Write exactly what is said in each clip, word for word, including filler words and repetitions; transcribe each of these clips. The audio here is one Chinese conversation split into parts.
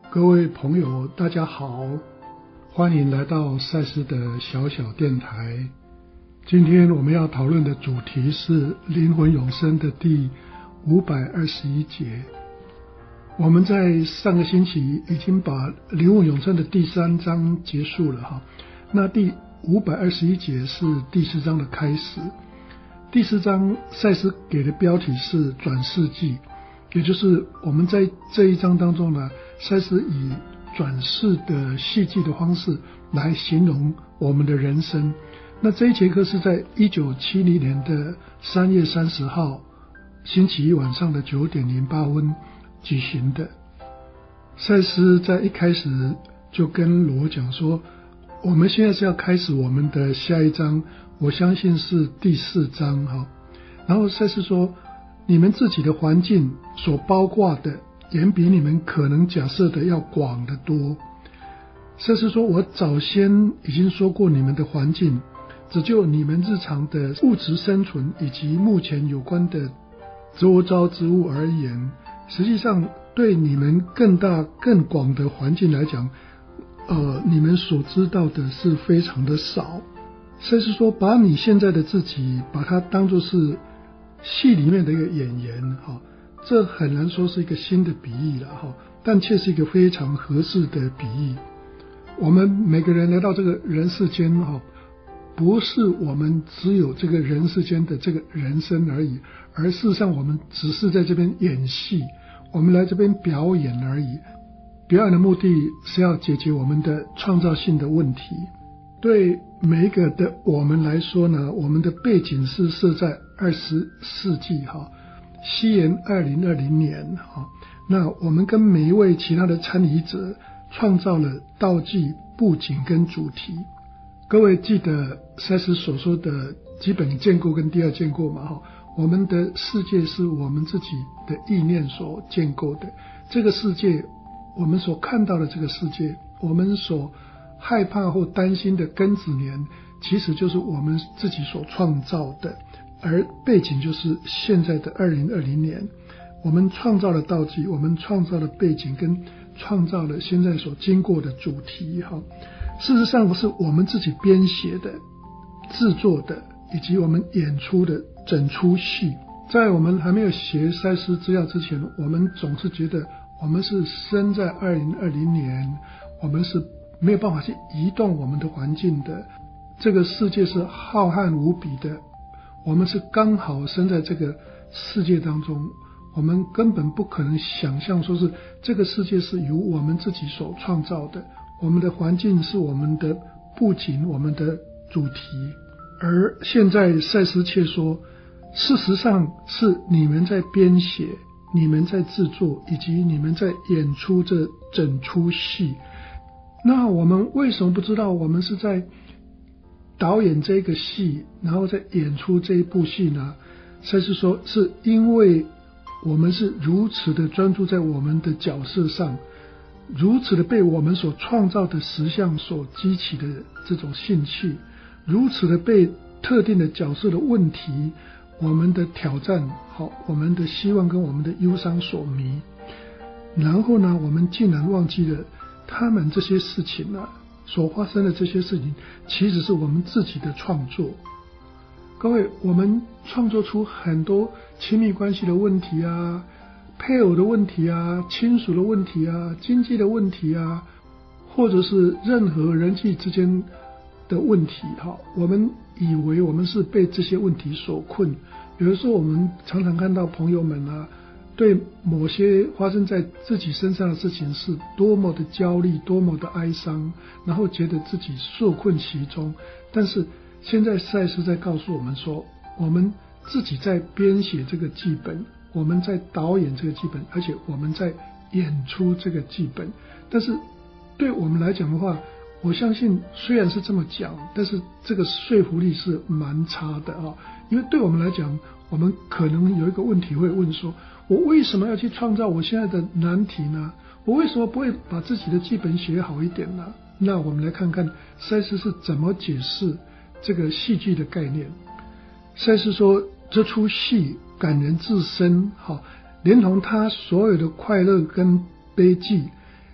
各位朋友大家好，欢迎来到赛斯的小小电台。今天我们要讨论的主题是灵魂永生的第五百二十一节。我们在上个星期已经把灵魂永生的第三章结束了哈，那第五百二十一节是第四章的开始。第四章赛斯给的标题是转世纪，也就是我们在这一章当中呢，赛斯以转世的戏剧的方式来形容我们的人生。那这一节课是在一九七零年的三月三十号星期一晚上的九点零八分举行的。赛斯在一开始就跟罗讲说，我们现在是要开始我们的下一章，我相信是第四章哈。然后赛斯说，你们自己的环境所包括的远比你们可能假设的要广得多。赛斯说，我早先已经说过，你们的环境只就你们日常的物质生存以及目前有关的周遭之物而言，实际上对你们更大更广的环境来讲，呃，你们所知道的是非常的少。赛斯说，把你现在的自己把它当作是戏里面的一个演员哈，这很难说是一个新的比喻了哈，但却是一个非常合适的比喻。我们每个人来到这个人世间哈，不是我们只有这个人世间的这个人生而已，而事实上我们只是在这边演戏，我们来这边表演而已。表演的目的是要解决我们的创造性的问题。对每一个的我们来说呢，我们的背景是设在二十世纪哈，西元二零二零年哈。那我们跟每一位其他的参与者创造了道具、布景跟主题。各位记得赛斯所说的基本建构跟第二建构嘛哈？我们的世界是我们自己的意念所建构的，这个世界我们所看到的这个世界，我们所害怕或担心的庚子年，其实就是我们自己所创造的，而背景就是现在的二零二零年。我们创造了道具，我们创造了背景，跟创造了现在所经过的主题哈。事实上是我们自己编写的、制作的，以及我们演出的整出戏。在我们还没有学赛斯资料之前，我们总是觉得我们是生在二零二零年，我们是没有办法去移动我们的环境的，这个世界是浩瀚无比的，我们是刚好生在这个世界当中，我们根本不可能想象说是这个世界是由我们自己所创造的，我们的环境是我们的布景，我们的主题。而现在赛斯却说，事实上是你们在编写，你们在制作，以及你们在演出这整出戏。那我们为什么不知道我们是在导演这个戏，然后再演出这一部戏呢？赛斯说，是因为我们是如此的专注在我们的角色上，如此的被我们所创造的实相所激起的这种兴趣，如此的被特定的角色的问题，我们的挑战，好，我们的希望跟我们的忧伤所迷。然后呢，我们竟然忘记了他们这些事情啊，所发生的这些事情其实是我们自己的创作。各位，我们创作出很多亲密关系的问题啊，配偶的问题啊，亲属的问题啊，经济的问题啊，或者是任何人际之间的问题哈，我们以为我们是被这些问题所困。有的时候我们常常看到朋友们啊，对某些发生在自己身上的事情是多么的焦虑，多么的哀伤，然后觉得自己受困其中。但是现在赛斯在告诉我们说，我们自己在编写这个剧本，我们在导演这个剧本，而且我们在演出这个剧本。但是对我们来讲的话，我相信虽然是这么讲，但是这个说服力是蛮差的啊。因为对我们来讲，我们可能有一个问题会问说，我为什么要去创造我现在的难题呢？我为什么不会把自己的剧本写好一点呢？那我们来看看赛斯是怎么解释这个戏剧的概念。赛斯说，这出戏感人至深，好，连同他所有的快乐跟悲剧，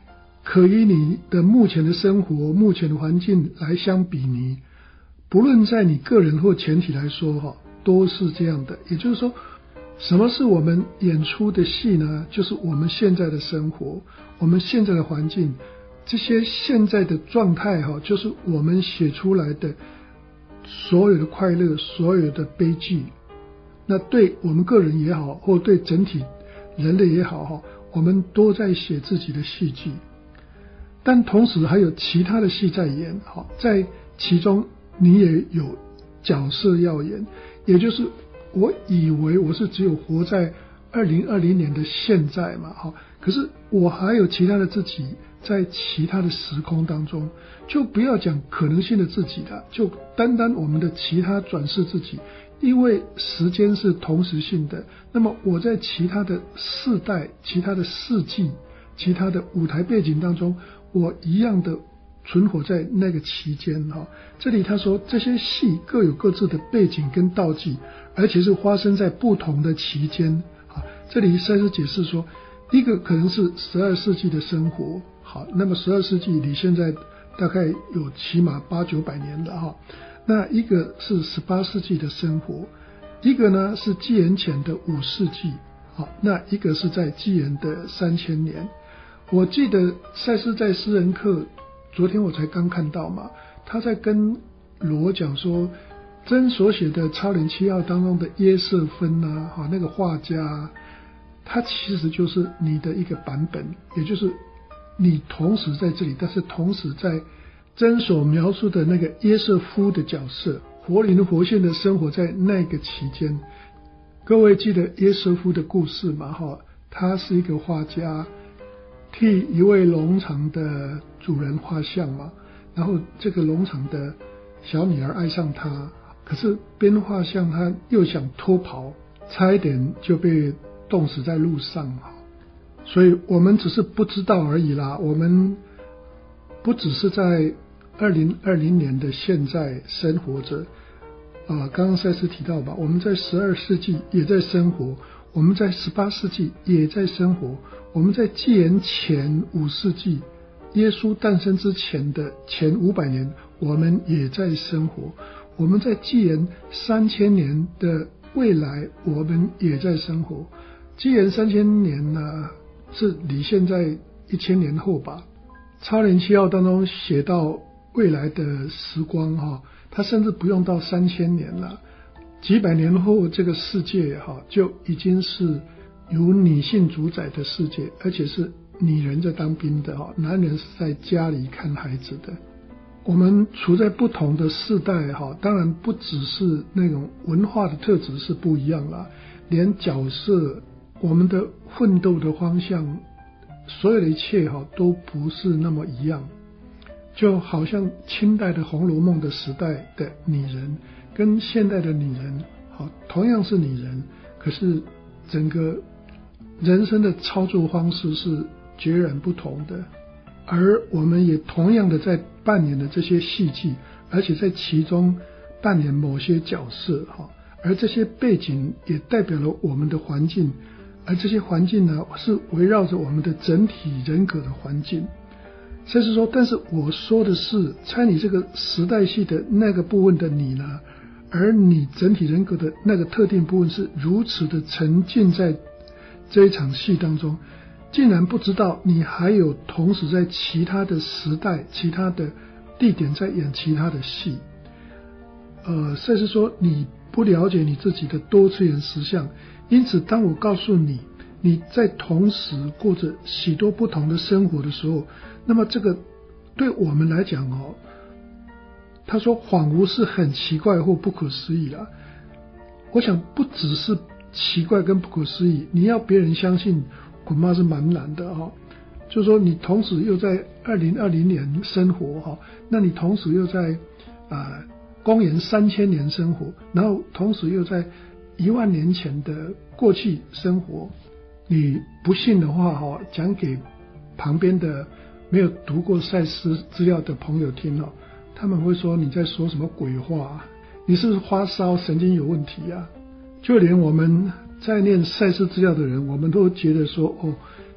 可以你的目前的生活、目前的环境来相比拟，不论在你个人或全体来说哈，都是这样的。也就是说，什么是我们演出的戏呢？就是我们现在的生活，我们现在的环境，这些现在的状态哈，就是我们写出来的所有的快乐，所有的悲剧。那对我们个人也好，或对整体人类也好哈，我们都在写自己的戏剧。但同时还有其他的戏在演，好，在其中你也有角色要演，也就是我以为我是只有活在二零二零年的现在嘛，好，可是我还有其他的自己在其他的时空当中，就不要讲可能性的自己了，就单单我们的其他转世自己，因为时间是同时性的，那么我在其他的世代、其他的世纪、其他的舞台背景当中，我一样的存活在那个期间哈。这里他说这些戏各有各自的背景跟道具，而且是发生在不同的期间啊。这里赛斯解释说，一个可能是十二世纪的生活，好，那么十二世纪离现在大概有起码八九百年了哈。那一个是十八世纪的生活，一个呢是纪元前的五世纪，好，那一个是在纪元的三千年。我记得赛斯在私人课，昨天我才刚看到嘛，他在跟罗讲说，真所写的《超人七号》当中的耶瑟芬啊，哈，那个画家，他其实就是你的一个版本，也就是你同时在这里，但是同时在真所描述的那个耶瑟夫的角色，活灵活现的生活在那个期间。各位记得耶瑟夫的故事嘛？哈，他是一个画家，替一位农场的主人画像嘛，然后这个农场的小女儿爱上他，可是边画像他又想脱跑，差一点就被冻死在路上。所以我们只是不知道而已啦，我们不只是在二零二零年的现在生活着啊，刚刚赛斯提到吧，我们在十二世纪也在生活，我们在十八世纪也在生活，我们在纪元前五世纪耶稣诞生之前的前五百年我们也在生活，我们在纪元三千年的未来我们也在生活。纪元三千年呢，是离现在一千年后吧。超人七号当中写到未来的时光哈，它甚至不用到三千年了，几百年后这个世界哈就已经是由女性主宰的世界，而且是女人在当兵的哈，男人是在家里看孩子的。我们处在不同的世代哈，当然不只是那种文化的特质是不一样啦，连角色，我们的奋斗的方向，所有的一切哈都不是那么一样。就好像清代的《红楼梦》的时代的女人跟现代的女人好，同样是女人，可是整个人生的操作方式是截然不同的。而我们也同样的在扮演的这些戏剧，而且在其中扮演某些角色哈，而这些背景也代表了我们的环境，而这些环境呢是围绕着我们的整体人格的环境。所以说，但是我说的是参与这个时代戏的那个部分的你呢，而你整体人格的那个特定部分是如此的沉浸在这一场戏当中，竟然不知道你还有同时在其他的时代、其他的地点在演其他的戏。呃，所以说你不了解你自己的多次元实相，因此当我告诉你你在同时过着许多不同的生活的时候，那么这个对我们来讲哦，他说恍惚是很奇怪或不可思议啦。我想不只是奇怪跟不可思议，你要别人相信恐怕是蛮难的哈。就是说你同时又在二零二零年生活哈，那你同时又在啊、呃、公元三千年生活，然后同时又在一万年前的过去生活。你不信的话哈，讲给旁边的没有读过赛斯资料的朋友听哦，他们会说你在说什么鬼话啊？你是不是发烧神经有问题啊？就连我们在念赛斯资料的人，我们都觉得说哦，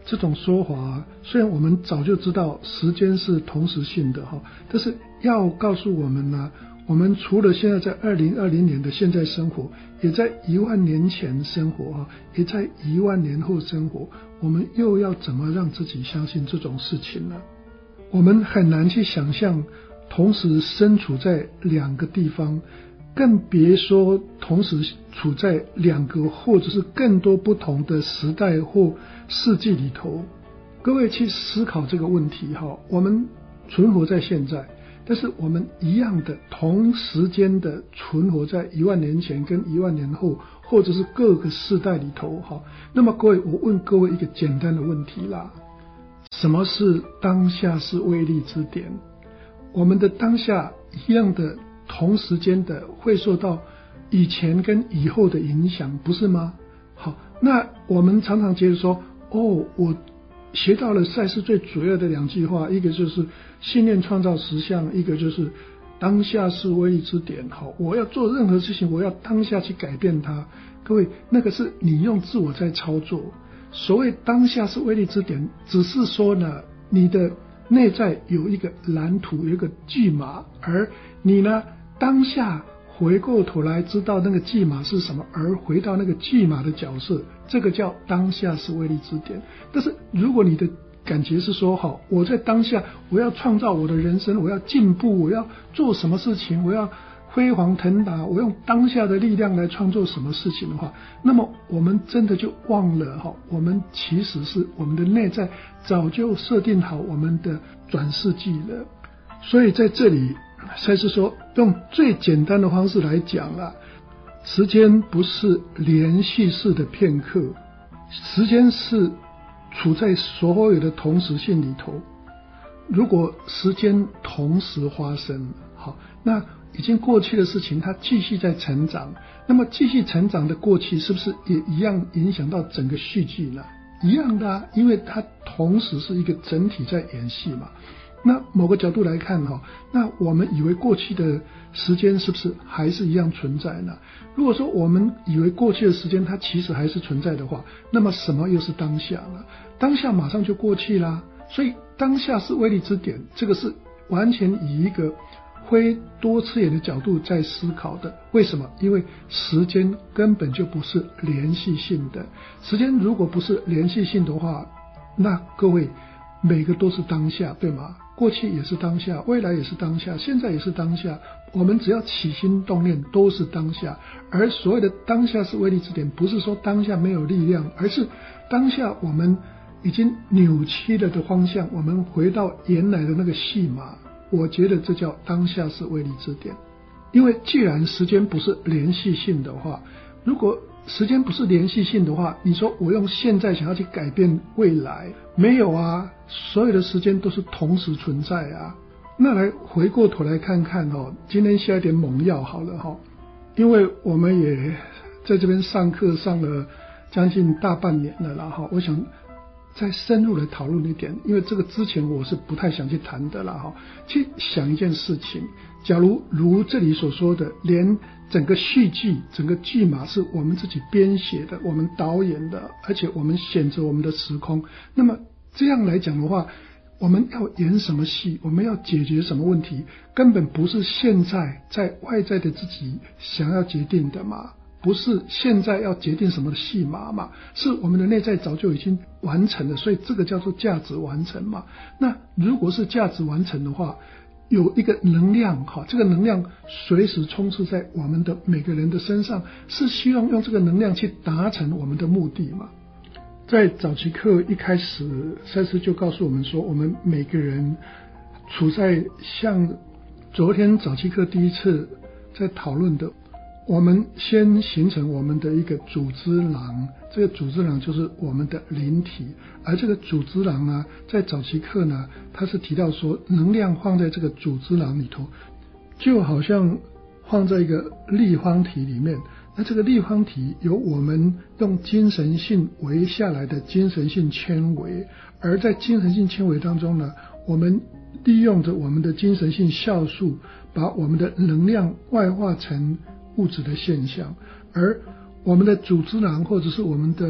这种说法，虽然我们早就知道时间是同时性的哈，但是要告诉我们呢，我们除了现在在二零二零年的现在生活，也在一万年前生活哈，也在一万年后生活，我们又要怎么让自己相信这种事情呢？我们很难去想象同时身处在两个地方，更别说同时处在两个或者是更多不同的时代或世纪里头。各位去思考这个问题哈，我们存活在现在，但是我们一样的同时间的存活在一万年前跟一万年后，或者是各个世代里头哈。那么各位，我问各位一个简单的问题啦，什么是当下是威力之点？我们的当下一样的同时间的会受到以前跟以后的影响，不是吗？好，那我们常常觉得说，哦，我学到了赛斯最主要的两句话，一个就是信念创造实相，一个就是当下是威力之点。好，我要做任何事情，我要当下去改变它。各位，那个是你用自我在操作。所谓当下是威力之点，只是说呢，你的内在有一个蓝图，有一个剧码，而你呢，当下回过头来知道那个剧码是什么，而回到那个剧码的角色，这个叫当下是威力之点。但是如果你的感觉是说，好，我在当下我要创造我的人生，我要进步，我要做什么事情，我要辉煌腾达，我用当下的力量来创作什么事情的话，那么我们真的就忘了哈，我们其实是我们的内在早就设定好我们的转世纪了。所以在这里赛斯说，用最简单的方式来讲啦，时间不是连续式的片刻，时间是处在所有的同时性里头。如果时间同时发生，好，那已经过去的事情它继续在成长，那么继续成长的过去是不是也一样影响到整个续剧呢？一样的啊，因为它同时是一个整体在演戏嘛。那某个角度来看哈，那我们以为过去的时间是不是还是一样存在呢？如果说我们以为过去的时间它其实还是存在的话，那么什么又是当下呢？当下马上就过去啦。所以当下是威力之点，这个是完全以一个非多次元的角度在思考的。为什么？因为时间根本就不是连续性的。时间如果不是连续性的话，那各位每个都是当下，对吗？过去也是当下，未来也是当下，现在也是当下。我们只要起心动念都是当下。而所谓的当下是威力之点，不是说当下没有力量，而是当下我们已经扭曲了的方向，我们回到原来的那个戏码。我觉得这叫当下是威力之点。因为既然时间不是连续性的话，如果时间不是连续性的话，你说我用现在想要去改变未来，没有啊，所有的时间都是同时存在啊。那来回过头来看看哦，今天下一点猛药好了哈，因为我们也在这边上课上了将近大半年了啦哈，我想再深入的讨论一点，因为这个之前我是不太想去谈的啦哈。去想一件事情，假如如这里所说的，连整个续剧整个剧码是我们自己编写的，我们导演的，而且我们选择我们的时空，那么这样来讲的话，我们要演什么戏，我们要解决什么问题，根本不是现在在外在的自己想要决定的嘛，不是现在要决定什么戏码嘛，是我们的内在早就已经完成了，所以这个叫做价值完成嘛。那如果是价值完成的话，有一个能量，这个能量随时充斥在我们的每个人的身上，是希望用这个能量去达成我们的目的嘛。在早期课一开始，赛斯就告诉我们说，我们每个人处在像昨天早期课第一次在讨论的，我们先形成我们的一个组织囊，这个组织囊就是我们的灵体，而这个组织囊呢，在早期课呢，它是提到说，能量放在这个组织囊里头，就好像放在一个立方体里面，那这个立方体由我们用精神性围下来的精神性纤维，而在精神性纤维当中呢，我们利用着我们的精神性酵素，把我们的能量外化成物质的现象，而我们的组织囊或者是我们的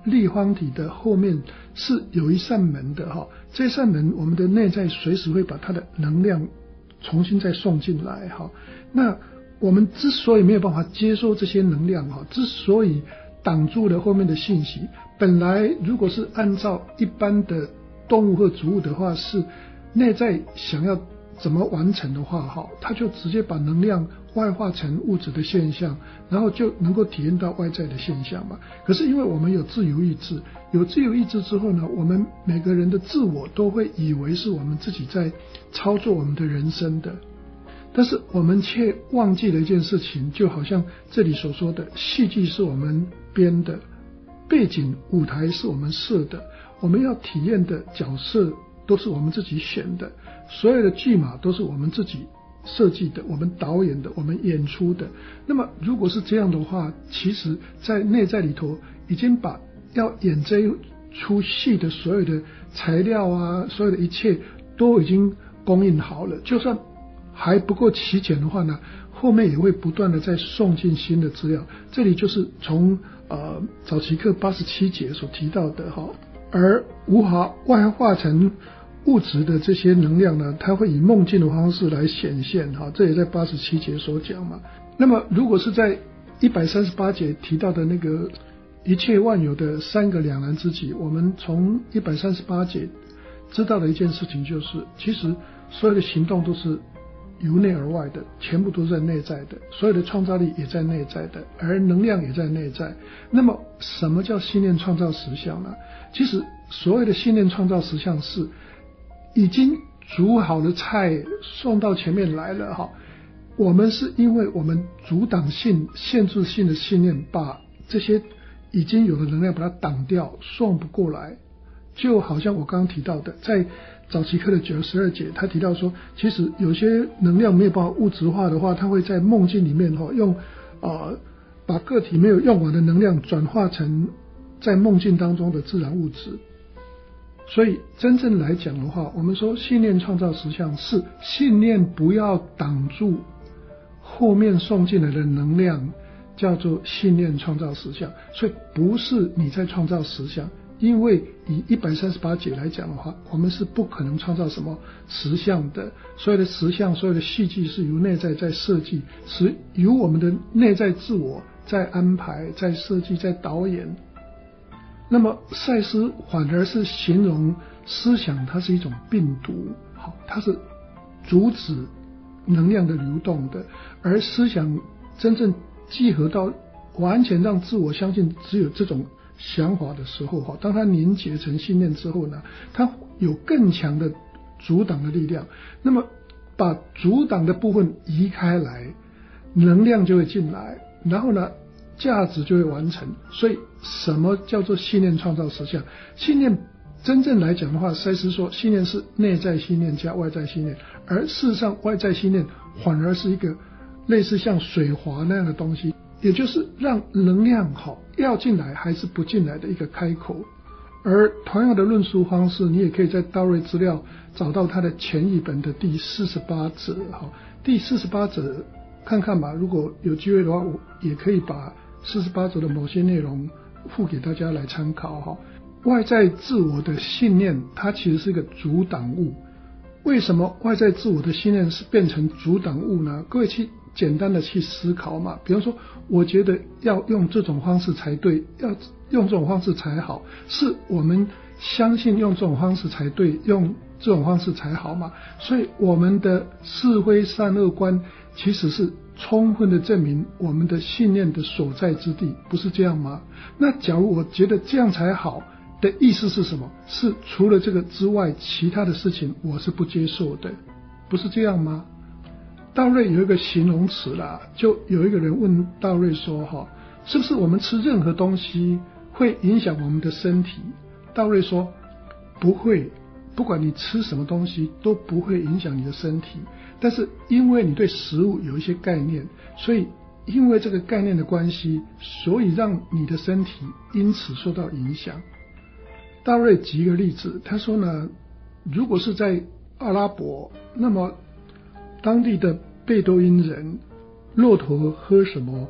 立方体的后面是有一扇门的哈，这扇门我们的内在随时会把它的能量重新再送进来哈。那我们之所以没有办法接收这些能量哈，之所以挡住了后面的信息，本来如果是按照一般的动物或植物的话，是内在想要怎么完成的话哈，它就直接把能量外化成物质的现象，然后就能够体验到外在的现象嘛。可是因为我们有自由意志，有自由意志之后呢，我们每个人的自我都会以为是我们自己在操作我们的人生的，但是我们却忘记了一件事情，就好像这里所说的，戏剧是我们编的，背景舞台是我们设的，我们要体验的角色都是我们自己选的，所有的剧码都是我们自己设计的，我们导演的，我们演出的。那么如果是这样的话，其实在内在里头已经把要演这一出戏的所有的材料啊，所有的一切都已经供应好了，就算还不够齐全的话呢，后面也会不断的再送进新的资料。这里就是从呃早期课八十七节所提到的哈，而无法外化成物质的这些能量呢，它会以梦境的方式来显现哈，这也在八十七节所讲嘛。那么如果是在一百三十八节提到的那个一切万有的三个两难之极，我们从一百三十八节知道的一件事情就是，其实所有的行动都是由内而外的，全部都在内在的，所有的创造力也在内在的，而能量也在内在。那么什么叫信念创造实相呢？其实所谓的信念创造实相是已经煮好的菜送到前面来了哈，我们是因为我们阻挡性限制性的信念，把这些已经有的能量把它挡掉，送不过来。就好像我刚刚提到的，在早期课的九十二节，他提到说，其实有些能量没有办法物质化的话，它会在梦境里面哈，用呃把个体没有用完的能量转化成在梦境当中的自然物质。所以真正来讲的话，我们说信念创造实相，是信念不要挡住后面送进来的能量，叫做信念创造实相。所以不是你在创造实相，因为以一百三十八节来讲的话，我们是不可能创造什么实相的，所有的实相，所有的戏剧是由内在在设计，是由我们的内在自我在安排，在设计，在导演。那么赛斯反而是形容思想它是一种病毒，好，它是阻止能量的流动的，而思想真正集合到完全让自我相信只有这种想法的时候，当它凝结成信念之后呢，它有更强的阻挡的力量。那么把阻挡的部分移开来，能量就会进来，然后呢价值就会完成。所以什么叫做信念创造实相？信念真正来讲的话，赛斯说信念是内在信念加外在信念，而事实上外在信念反而是一个类似像水滑那样的东西，也就是让能量好要进来还是不进来的一个开口。而同样的论述方式，你也可以在道瑞资料找到它的前译本的第四十八则。第四十八则看看吧，如果有机会的话，我也可以把四十八则的某些内容附给大家来参考哈。外在自我的信念，它其实是一个阻挡物。为什么外在自我的信念是变成阻挡物呢？各位去简单的去思考嘛。比方说，我觉得要用这种方式才对，要用这种方式才好，是我们相信用这种方式才对，用这种方式才好嘛。所以我们的是非善恶观其实是充分的证明我们的信念的所在之地，不是这样吗？那假如我觉得这样才好的意思是什么？是除了这个之外，其他的事情我是不接受的，不是这样吗？道瑞有一个形容词啦，就有一个人问道瑞说哈，是不是我们吃任何东西会影响我们的身体？道瑞说不会，不管你吃什么东西都不会影响你的身体，但是因为你对食物有一些概念，所以因为这个概念的关系，所以让你的身体因此受到影响。道瑞举一个例子，他说呢，如果是在阿拉伯，那么当地的贝多因人，骆驼喝什么，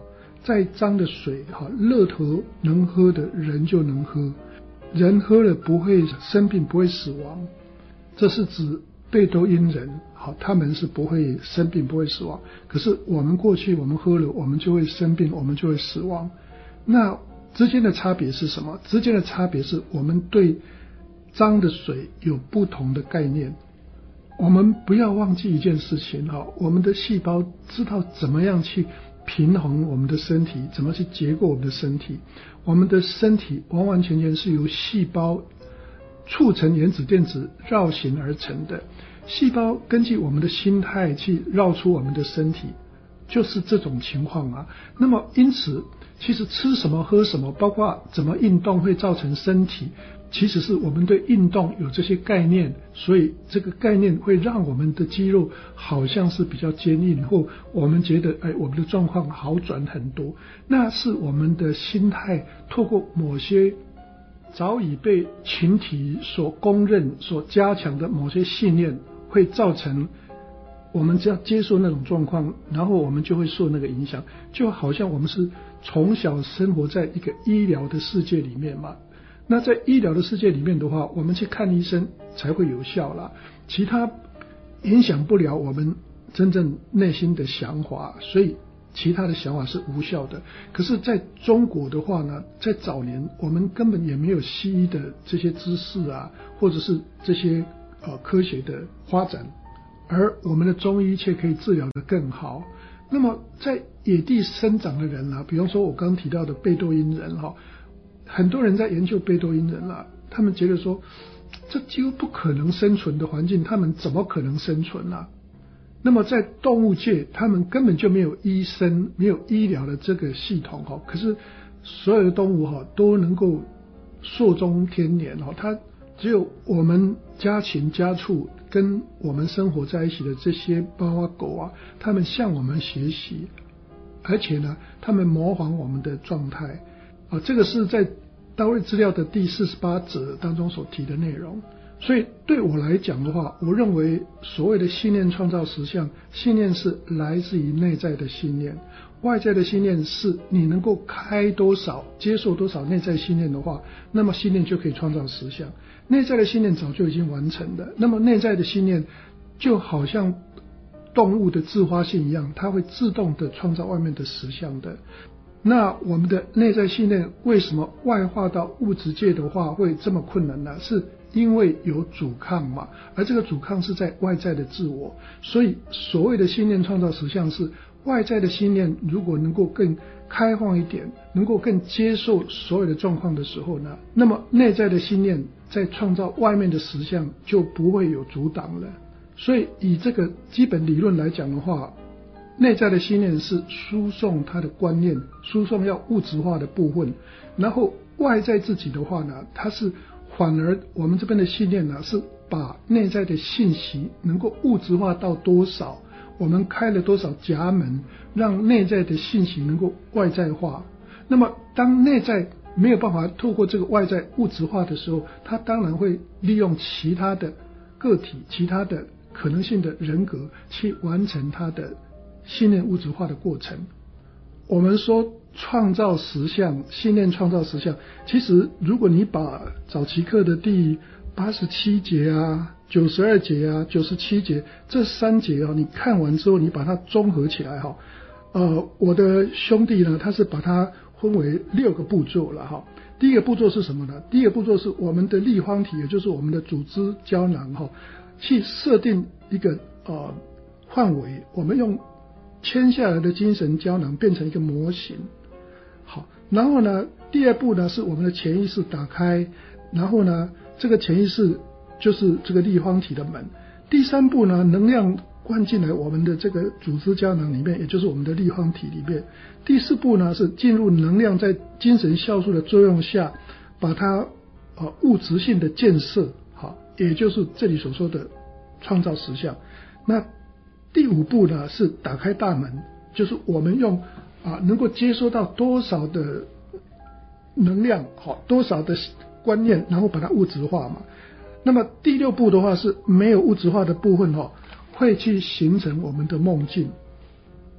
再脏的水哈，热头能喝的人就能喝，人喝了不会生病，不会死亡，这是指贝多因人，好，他们是不会生病，不会死亡。可是我们过去我们喝了，我们就会生病，我们就会死亡。那之间的差别是什么？之间的差别是我们对脏的水有不同的概念。我们不要忘记一件事情哈，我们的细胞知道怎么样去平衡我们的身体，怎么去结构我们的身体。我们的身体完完全全是由细胞促成原子电子绕行而成的，细胞根据我们的心态去绕出我们的身体，就是这种情况啊。那么因此其实吃什么喝什么，包括怎么运动会造成身体，其实是我们对运动有这些概念，所以这个概念会让我们的肌肉好像是比较坚硬，或我们觉得哎，我们的状况好转很多。那是我们的心态透过某些早已被群体所公认所加强的某些信念，会造成我们只要接受那种状况，然后我们就会受那个影响。就好像我们是从小生活在一个医疗的世界里面嘛，那在医疗的世界里面的话，我们去看医生才会有效啦，其他影响不了我们真正内心的想法，所以其他的想法是无效的。可是在中国的话呢，在早年我们根本也没有西医的这些知识啊，或者是这些呃科学的发展，而我们的中医却可以治疗得更好。那么在野地生长的人啊，比方说我刚刚提到的贝多因人哈，很多人在研究贝多因人啊，他们觉得说这几乎不可能生存的环境，他们怎么可能生存啊？那么在动物界，他们根本就没有医生，没有医疗的这个系统哈，可是所有的动物哈都能够寿终天年哈，它只有我们家禽家畜跟我们生活在一起的这些猫啊狗啊，他们向我们学习，而且呢，他们模仿我们的状态啊，这个是在大卫资料的第四十八则当中所提的内容。所以对我来讲的话，我认为所谓的信念创造实相，信念是来自于内在的信念，外在的信念是你能够开多少接受多少内在信念的话，那么信念就可以创造实相。内在的信念早就已经完成了，那么内在的信念就好像动物的自发性一样，它会自动的创造外面的实相的。那我们的内在信念为什么外化到物质界的话会这么困难呢？是因为有阻抗嘛，而这个阻抗是在外在的自我。所以所谓的信念创造实相，是外在的信念如果能够更开放一点，能够更接受所有的状况的时候呢，那么内在的信念在创造外面的实相就不会有阻挡了。所以以这个基本理论来讲的话，内在的信念是输送它的观念，输送要物质化的部分，然后外在自己的话呢，它是反而我们这边的信念呢，是把内在的信息能够物质化到多少，我们开了多少闸门，让内在的信息能够外在化。那么当内在没有办法透过这个外在物质化的时候，它当然会利用其他的个体，其他的可能性的人格去完成它的信念物质化的过程。我们说创造实相，信念创造实相，其实如果你把早期课的第八十七节啊、九十二节啊、九十七节这三节啊，你看完之后，你把它综合起来哈，呃，我的兄弟呢，他是把它分为六个步骤了哈。第一个步骤是什么呢？第一个步骤是我们的立方体，也就是我们的组织胶囊哈，去设定一个呃范围，我们用签下来的精神胶囊变成一个模型。好，然后呢，第二步呢是我们的潜意识打开，然后呢，这个潜意识就是这个立方体的门。第三步呢，能量灌进来我们的这个组织胶囊里面，也就是我们的立方体里面。第四步呢是进入能量在精神酵素的作用下，把它呃物质性的建设，好，也就是这里所说的创造实相。那第五步呢是打开大门，就是我们用啊能够接收到多少的能量，好，多少的观念，然后把它物质化嘛。那么第六步的话是没有物质化的部分哦，会去形成我们的梦境。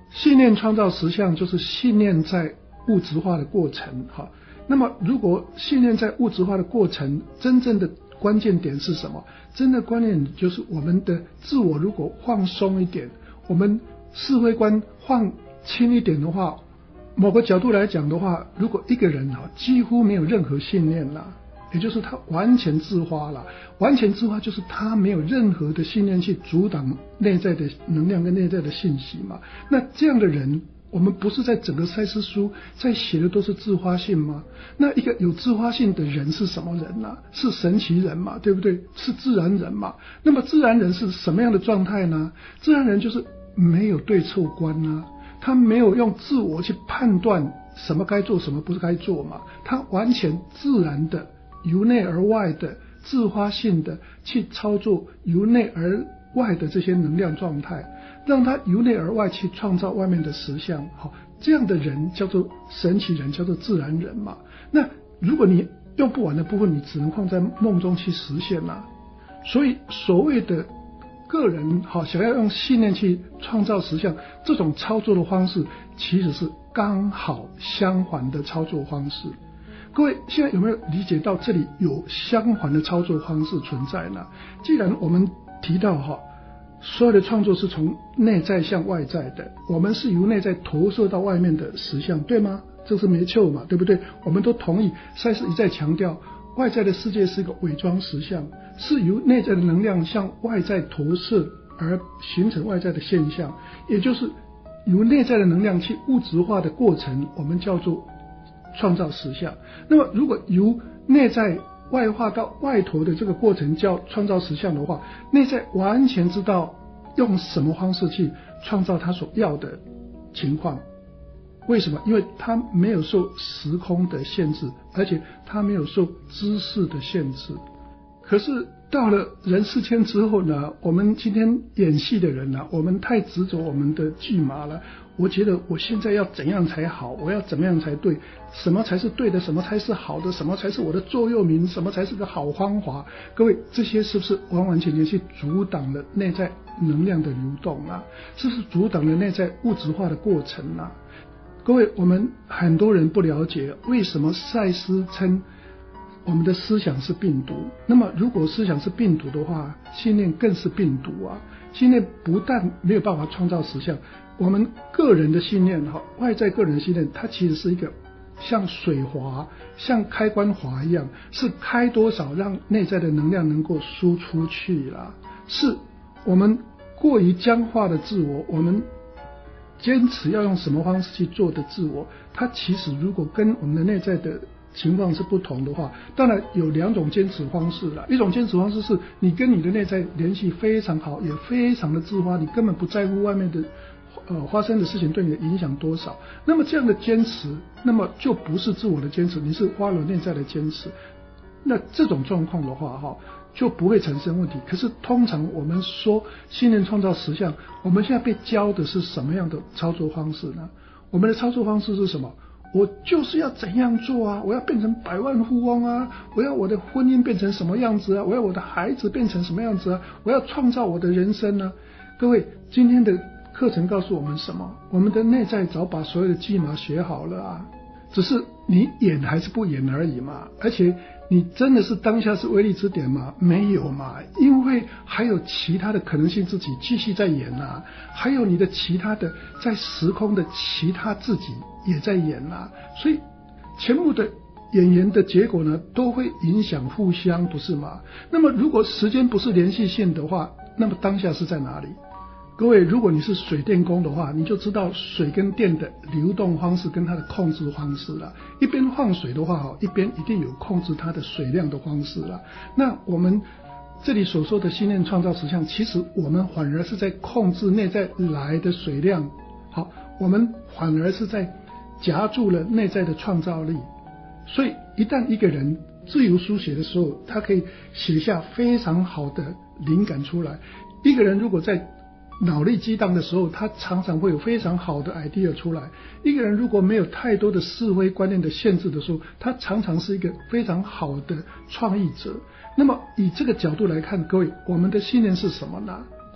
信念创造实相就是信念在物质化的过程哈。那么如果信念在物质化的过程，真正的关键点是什么？真的关键就是我们的自我如果放松一点，我们是非观放轻一点的话，某个角度来讲的话，如果一个人啊几乎没有任何信念啦，也就是他完全自发了，完全自发就是他没有任何的信念去阻挡内在的能量跟内在的信息嘛。那这样的人，我们不是在整个赛斯书在写的都是自发性吗？那一个有自发性的人是什么人呢？是神奇人嘛，对不对？是自然人嘛。那么自然人是什么样的状态呢？自然人就是没有对错观啊，他没有用自我去判断什么该做什么不是该做嘛，他完全自然的由内而外的自发性的去操作由内而外的这些能量状态，让他由内而外去创造外面的实相。好，这样的人叫做神奇人，叫做自然人嘛。那如果你用不完的部分，你只能放在梦中去实现啦。所以所谓的个人好想要用信念去创造实相，这种操作的方式其实是刚好相反的操作方式。各位现在有没有理解到这里有相反的操作方式存在呢？既然我们提到哈，所有的创作是从内在向外在的，我们是由内在投射到外面的实相，对吗？这是没错嘛，对不对？我们都同意。赛斯一再强调，外在的世界是一个伪装实相，是由内在的能量向外在投射而形成外在的现象，也就是由内在的能量去物质化的过程，我们叫做创造实相。那么如果由内在外化到外头的这个过程叫创造实相的话，内在完全知道用什么方式去创造他所要的情况。为什么？因为他没有受时空的限制，而且他没有受知识的限制。可是到了人世间之后呢，我们今天演戏的人呢、啊，我们太执着我们的剧码了。我觉得我现在要怎样才好，我要怎么样才对，什么才是对的，什么才是好的，什么才是我的座右铭，什么才是个好方法。各位，这些是不是完完全全去阻挡了内在能量的流动啊？是不是阻挡了内在物质化的过程啊？各位，我们很多人不了解为什么赛斯称我们的思想是病毒。那么如果思想是病毒的话，信念更是病毒啊。信念不但没有办法创造实相，我们个人的信念，外在个人的信念，它其实是一个像水阀，像开关阀一样，是开多少让内在的能量能够输出去啦。是我们过于僵化的自我，我们坚持要用什么方式去做的自我，它其实如果跟我们的内在的情况是不同的话，当然有两种坚持方式啦。一种坚持方式是你跟你的内在联系非常好，也非常的自发，你根本不在乎外面的呃发生的事情对你的影响多少。那么这样的坚持，那么就不是自我的坚持，你是花了内在的坚持。那这种状况的话哈，就不会产生问题。可是通常我们说信念创造实相，我们现在被教的是什么样的操作方式呢？我们的操作方式是什么？我就是要怎样做啊，我要变成百万富翁啊，我要我的婚姻变成什么样子啊，我要我的孩子变成什么样子啊，我要创造我的人生啊。各位，今天的课程告诉我们什么？我们的内在早把所有的计码学好了啊，只是你演还是不演而已嘛。而且你真的是当下是威力之点吗？没有嘛，因为还有其他的可能性自己继续在演啊，还有你的其他的在时空的其他自己也在演啊，所以全部的演员的结果呢，都会影响互相，不是吗？那么如果时间不是连续性的话，那么当下是在哪里？各位，如果你是水电工的话，你就知道水跟电的流动方式跟它的控制方式了。一边放水的话，一边一定有控制它的水量的方式了。那我们这里所说的信念创造实相，其实我们反而是在控制内在来的水量。好，我们反而是在夹住了内在的创造力。所以一旦一个人自由书写的时候，他可以写下非常好的灵感出来。一个人如果在脑力激荡的时候，他常常会有非常好的 idea 出来。一个人如果没有太多的是非观念的限制的时候，他常常是一个非常好的创意者。那么以这个角度来看，各位，我们的信念是什么呢？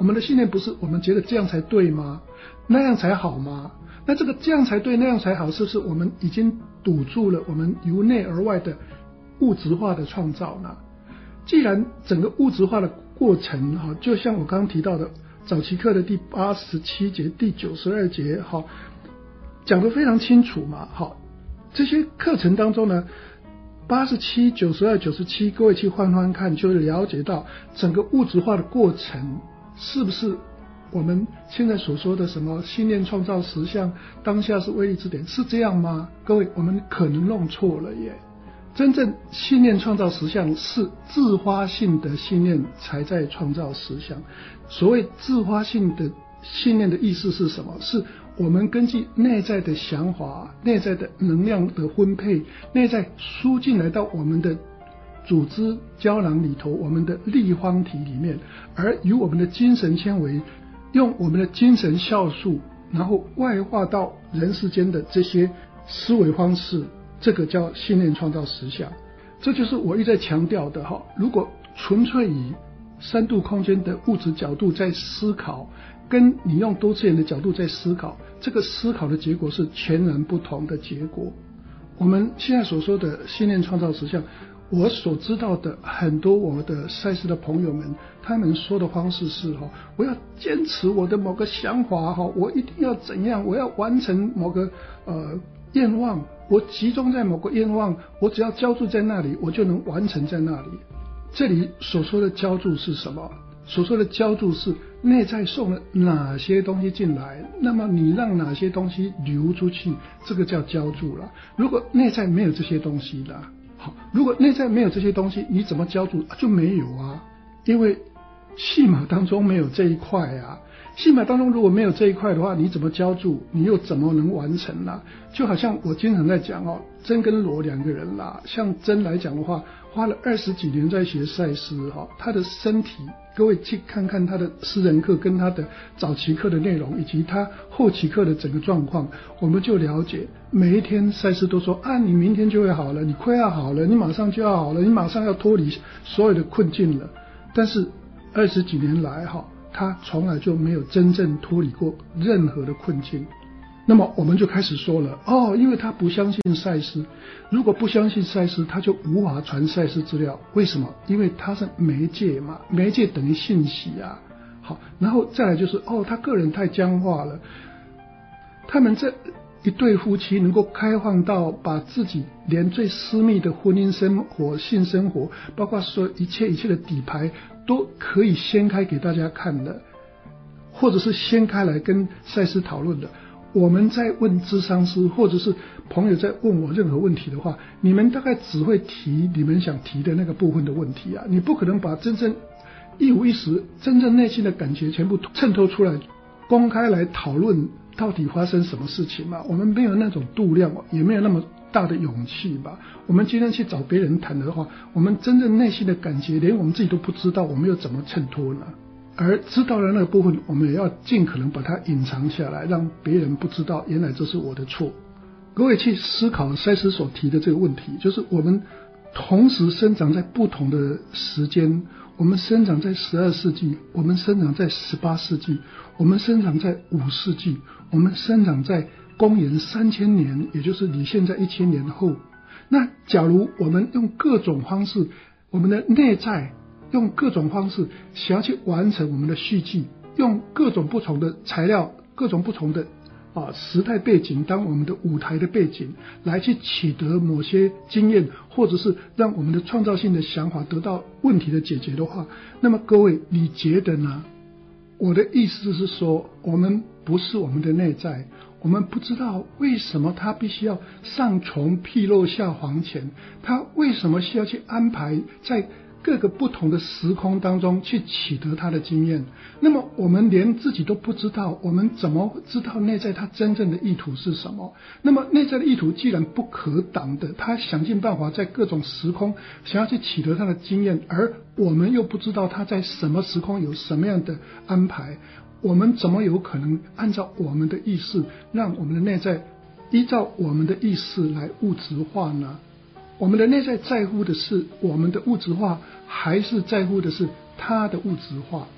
我们的信念不是我们觉得这样才对吗？那样才好吗？那这个这样才对，那样才好，是不是我们已经堵住了我们由内而外的物质化的创造呢？既然整个物质化的过程哈，就像我刚刚提到的早期课的第八十七节、第九十二节哈，讲得非常清楚嘛。好，这些课程当中呢，八十七、九十二、九十七，各位去翻翻看，就会了解到整个物质化的过程是不是我们现在所说的什么信念创造实相，当下是威力之点，是这样吗？各位，我们可能弄错了耶。真正信念创造实相是自发性的信念才在创造实相。所谓自发性的信念的意思是什么？是我们根据内在的想法、内在的能量的分配、内在输进来到我们的组织胶囊里头，我们的立方体里面，而由我们的精神纤维用我们的精神酵素，然后外化到人世间的这些思维方式，这个叫信念创造实相。这就是我一再强调的哈。如果纯粹以三度空间的物质角度在思考，跟你用多次元的角度在思考，这个思考的结果是全然不同的结果。我们现在所说的信念创造实相，我所知道的很多我的赛事的朋友们，他们说的方式是哈，我要坚持我的某个想法哈，我一定要怎样，我要完成某个呃愿望，我集中在某个愿望，我只要浇筑在那里，我就能完成在那里。这里所说的浇筑是什么？所说的浇筑是内在送了哪些东西进来，那么你让哪些东西流出去，这个叫浇筑了。如果内在没有这些东西了，好，如果内在没有这些东西，你怎么浇筑？就没有啊，因为戏码当中没有这一块啊。戏码当中如果没有这一块的话，你怎么浇筑？你又怎么能完成啦？就好像我经常在讲哦，真跟罗两个人啦。像真来讲的话，花了二十几年在学赛斯哈，他的身体，各位去看看他的私人课跟他的早期课的内容，以及他后期课的整个状况，我们就了解，每一天赛斯都说啊，你明天就会好了，你快要好了，你马上就要好了，你马上要脱离所有的困境了。但是二十几年来哈，他从来就没有真正脱离过任何的困境。那么我们就开始说了哦，因为他不相信赛斯，如果不相信赛斯，他就无法传赛斯资料。为什么？因为他是媒介嘛，媒介等于信息啊。好，然后再来就是哦，他个人太僵化了。他们这一对夫妻能够开放到把自己连最私密的婚姻生活、性生活，包括说一切一切的底牌都可以掀开给大家看的，或者是掀开来跟赛斯讨论的。我们在问咨商师或者是朋友在问我任何问题的话，你们大概只会提你们想提的那个部分的问题啊，你不可能把真正一五一十真正内心的感觉全部衬托出来，公开来讨论到底发生什么事情嘛。我们没有那种度量，也没有那么大的勇气吧。我们今天去找别人谈的话，我们真正内心的感觉连我们自己都不知道，我们又怎么衬托呢？而知道的那个部分，我们也要尽可能把它隐藏下来，让别人不知道原来这是我的错。各位去思考赛斯所提的这个问题，就是我们同时生长在不同的时间，我们生长在十二世纪，我们生长在十八世纪，我们生长在五世纪，我们生长在公元三千年，也就是你现在一千年后。那假如我们用各种方式，我们的内在用各种方式想要去完成我们的续集，用各种不同的材料，各种不同的啊时代背景当我们的舞台的背景，来去取得某些经验，或者是让我们的创造性的想法得到问题的解决的话，那么各位你觉得呢？我的意思是说，我们不是我们的内在，我们不知道为什么他必须要上床披露下黄泉，他为什么需要去安排在各个不同的时空当中去取得他的经验。那么我们连自己都不知道，我们怎么知道内在他真正的意图是什么？那么内在的意图既然不可挡的，他想尽办法在各种时空想要去取得他的经验，而我们又不知道他在什么时空有什么样的安排，我们怎么有可能按照我们的意识，让我们的内在依照我们的意识来物质化呢？我们的内在在乎的是我们的物质化，还是在乎的是他的物质化？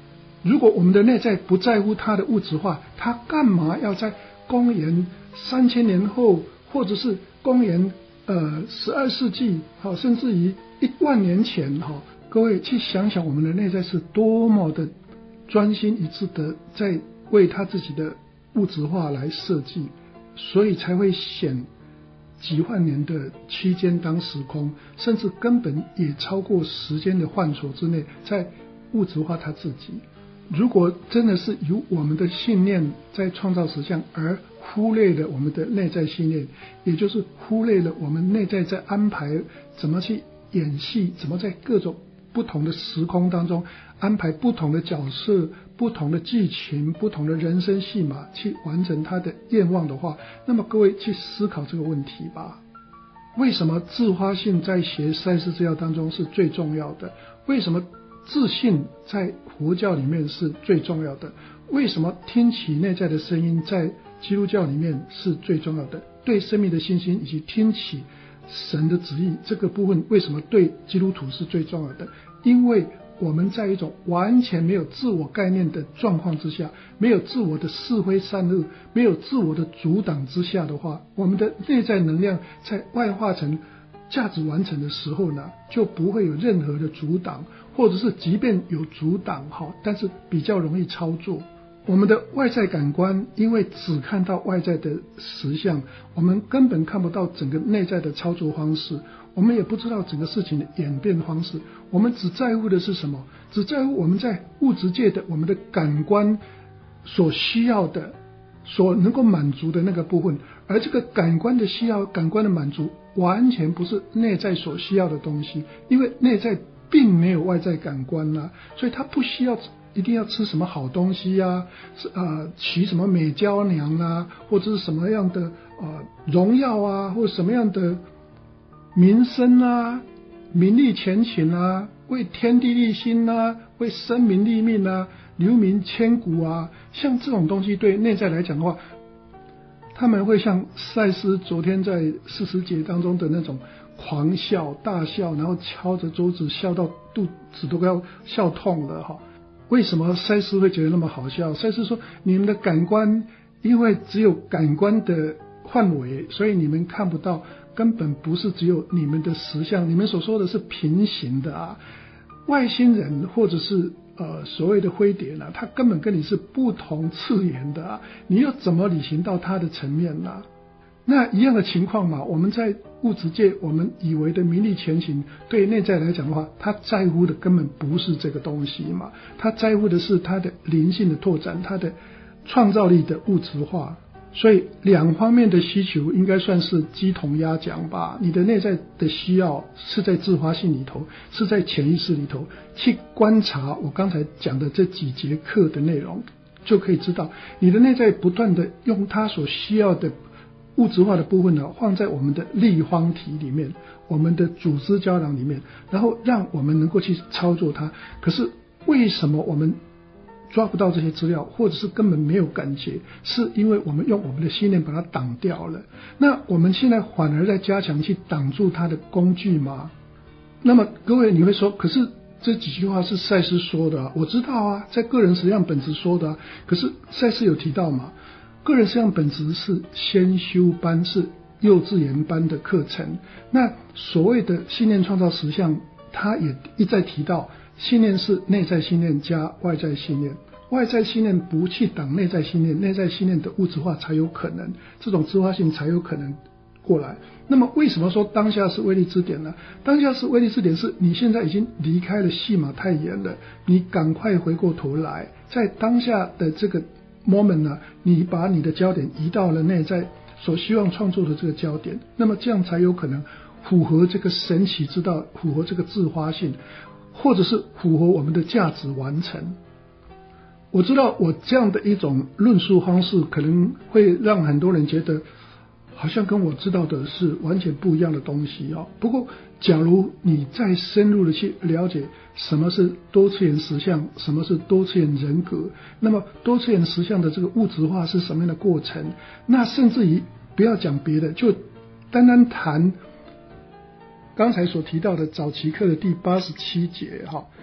如果我们的内在不在乎它的物质化，它干嘛要在公元三千年后，或者是公元呃十二世纪，好，甚至于一万年前，哈，各位去想想，我们的内在是多么的专心一致的在为他自己的物质化来设计，所以才会显几万年的期间当时空，甚至根本也超过时间的范畴之内，在物质化他自己。如果真的是由我们的信念在创造实相，而忽略了我们的内在信念，也就是忽略了我们内在在安排怎么去演戏，怎么在各种不同的时空当中安排不同的角色、不同的剧情、不同的人生戏码去完成他的愿望的话，那么各位去思考这个问题吧。为什么自发性在学赛斯之道当中是最重要的？为什么自信在佛教里面是最重要的？为什么听取内在的声音在基督教里面是最重要的？对生命的信心以及听取神的旨意这个部分，为什么对基督徒是最重要的？因为我们在一种完全没有自我概念的状况之下，没有自我的是非善恶，没有自我的阻挡之下的话，我们的内在能量在外化成价值完成的时候呢，就不会有任何的阻挡，或者是即便有阻挡，但是比较容易操作。我们的外在感官因为只看到外在的实相，我们根本看不到整个内在的操作方式，我们也不知道整个事情的演变方式，我们只在乎的是什么？只在乎我们在物质界的我们的感官所需要的，所能够满足的那个部分，而这个感官的需要、感官的满足完全不是内在所需要的东西，因为内在并没有外在感官啊，所以它不需要一定要吃什么好东西啊，呃，娶什么美娇娘啊，或者是什么样的呃荣耀啊，或者什么样的名声啊、名利前情啊，为天地立心啊，为生民立命啊，留名千古啊，像这种东西对内在来讲的话，他们会像赛斯昨天在四十节当中的那种狂笑大笑，然后敲着桌子笑到肚子都要笑痛了哈。为什么赛斯会觉得那么好笑？赛斯说，你们的感官因为只有感官的范围，所以你们看不到，根本不是只有你们的实相，你们所说的是平行的啊。外星人或者是呃所谓的灰蝶呢，它根本跟你是不同次元的啊，你又怎么履行到它的层面呢？那一样的情况嘛，我们在物质界我们以为的名利前行，对内在来讲的话，他在乎的根本不是这个东西嘛，他在乎的是他的灵性的拓展，他的创造力的物质化。所以两方面的需求应该算是鸡同鸭讲吧。你的内在的需要是在自发性里头，是在潜意识里头去观察我刚才讲的这几节课的内容，就可以知道你的内在不断的用它所需要的物质化的部分呢，放在我们的立方体里面，我们的组织胶囊里面，然后让我们能够去操作它。可是为什么我们抓不到这些资料，或者是根本没有感觉？是因为我们用我们的信念把它挡掉了。那我们现在反而在加强去挡住它的工具吗？那么各位你会说，可是这几句话是赛斯说的啊，我知道啊，在个人实相本质说的啊，可是赛斯有提到嘛，个人实相本质是先修班，是幼稚园班的课程。那所谓的信念创造实相，他也一再提到，信念是内在信念加外在信念，外在信念不去挡内在信念，内在信念的物质化才有可能，这种自发性才有可能过来。那么为什么说当下是威力之点呢？当下是威力之点，是你现在已经离开了戏码太远了，你赶快回过头来，在当下的这个 moment 呢，你把你的焦点移到了内在所希望创作的这个焦点，那么这样才有可能符合这个神奇之道，符合这个自发性，或者是符合我们的价值完成。我知道我这样的一种论述方式可能会让很多人觉得好像跟我知道的是完全不一样的东西哦。不过假如你再深入的去了解什么是多次元实相，什么是多次元人格，那么多次元实相的这个物质化是什么样的过程，那甚至于不要讲别的，就单单谈刚才所提到的早期课的第八十七节哈，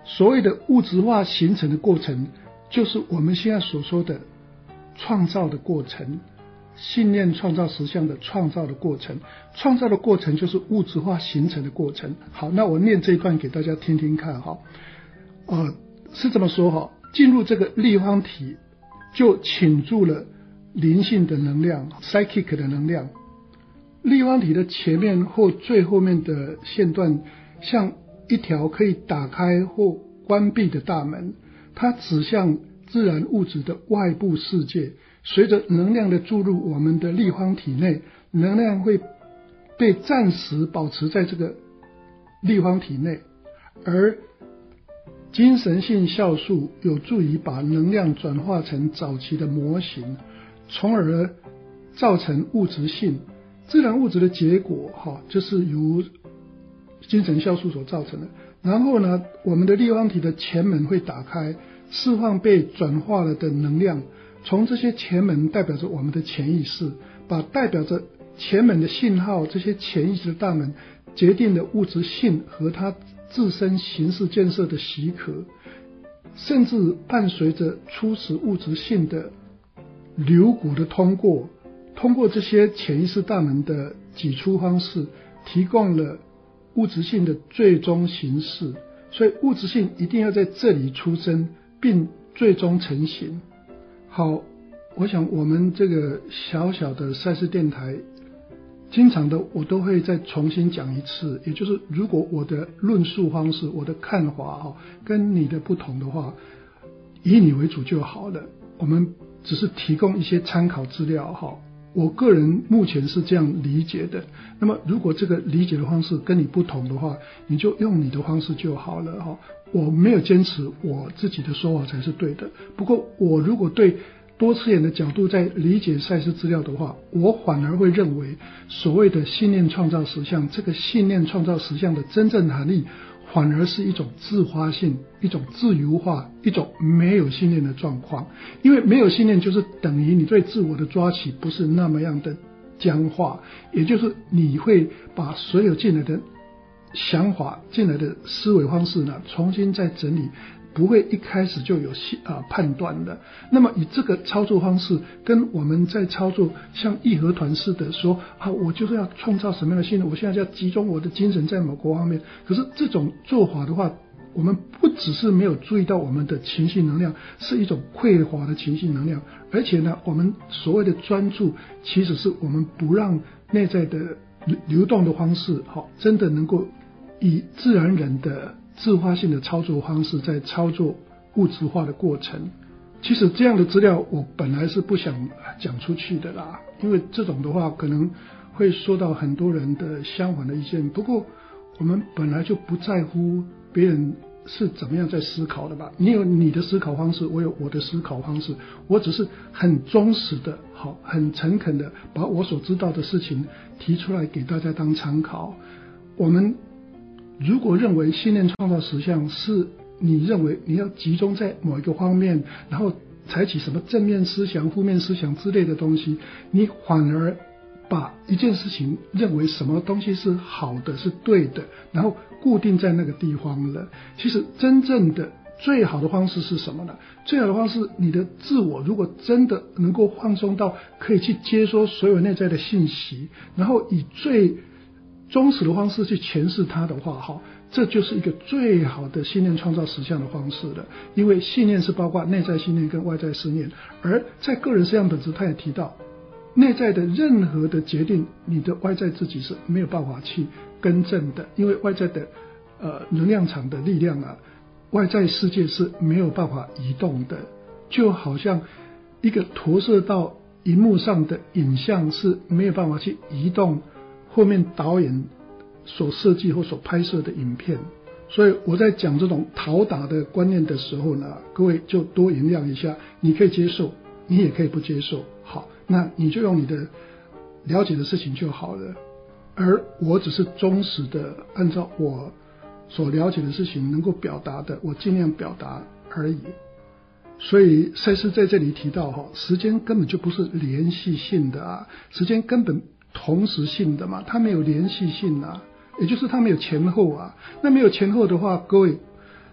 所谓的物质化形成的过程，就是我们现在所说的创造的过程，信念创造实相的创造的过程，创造的过程就是物质化形成的过程。好，那我念这一段给大家听听看哈。呃，是这么说哈，进入这个立方体就倾注了灵性的能量 psychic 的能量。立方体的前面或最后面的线段像一条可以打开或关闭的大门，它指向自然物质的外部世界。随着能量的注入我们的立方体内，能量会被暂时保持在这个立方体内，而精神性酵素有助于把能量转化成早期的模型，从而造成物质性。自然物质的结果哈，就是由精神酵素所造成的。然后呢，我们的立方体的前门会打开，释放被转化了的能量。从这些前门代表着我们的潜意识，把代表着前门的信号，这些潜意识的大门决定了物质性和它自身形式建设的许可，甚至伴随着初始物质性的流骨的通过，通过这些潜意识大门的挤出方式，提供了物质性的最终形式。所以物质性一定要在这里出生，并最终成型。好，我想我们这个小小的赛斯电台，经常的我都会再重新讲一次，也就是如果我的论述方式，我的看法跟你的不同的话，以你为主就好了，我们只是提供一些参考资料。我个人目前是这样理解的，那么如果这个理解的方式跟你不同的话，你就用你的方式就好了。我没有坚持我自己的说法才是对的，不过我如果对多次元的角度在理解赛斯资料的话，我反而会认为所谓的信念创造实相，这个信念创造实相的真正含义反而是一种自发性，一种自由化，一种没有信念的状况。因为没有信念就是等于你对自我的抓取不是那么样的僵化，也就是你会把所有进来的想法，进来的思维方式呢重新再整理，不会一开始就有啊判断的。那么以这个操作方式跟我们在操作像义和团似的说啊，我就是要创造什么样的信念，我现在就要集中我的精神在某个方面。可是这种做法的话，我们不只是没有注意到我们的情绪能量是一种匮乏的情绪能量，而且呢，我们所谓的专注其实是我们不让内在的流动的方式好，真的能够以自然人的自发性的操作方式在操作物质化的过程。其实这样的资料我本来是不想讲出去的啦，因为这种的话可能会说到很多人的相反的意见。不过我们本来就不在乎别人是怎么样在思考的吧，你有你的思考方式，我有我的思考方式，我只是很忠实的好很诚恳的把我所知道的事情提出来给大家当参考。我们如果认为信念创造实相是你认为你要集中在某一个方面，然后采取什么正面思想负面思想之类的东西，你反而把一件事情认为什么东西是好的是对的，然后固定在那个地方了。其实真正的最好的方式是什么呢？最好的方式，你的自我如果真的能够放松到可以去接收所有内在的信息，然后以最忠实的方式去诠释它的话，哈，这就是一个最好的信念创造实相的方式了。因为信念是包括内在信念跟外在信念，而在个人实相本质他也提到，内在的任何的决定，你的外在自己是没有办法去更正的，因为外在的呃能量场的力量啊，外在世界是没有办法移动的，就好像一个投射到荧幕上的影像是没有办法去移动后面导演所设计或所拍摄的影片。所以我在讲这种讨打的观念的时候呢，各位就多原谅一下，你可以接受，你也可以不接受，好，那你就用你的了解的事情就好了，而我只是忠实的按照我所了解的事情能够表达的，我尽量表达而已。所以赛斯在这里提到哈，时间根本就不是连续性的啊，时间根本同时性的嘛，它没有连续性啊，也就是它没有前后啊。那没有前后的话，各位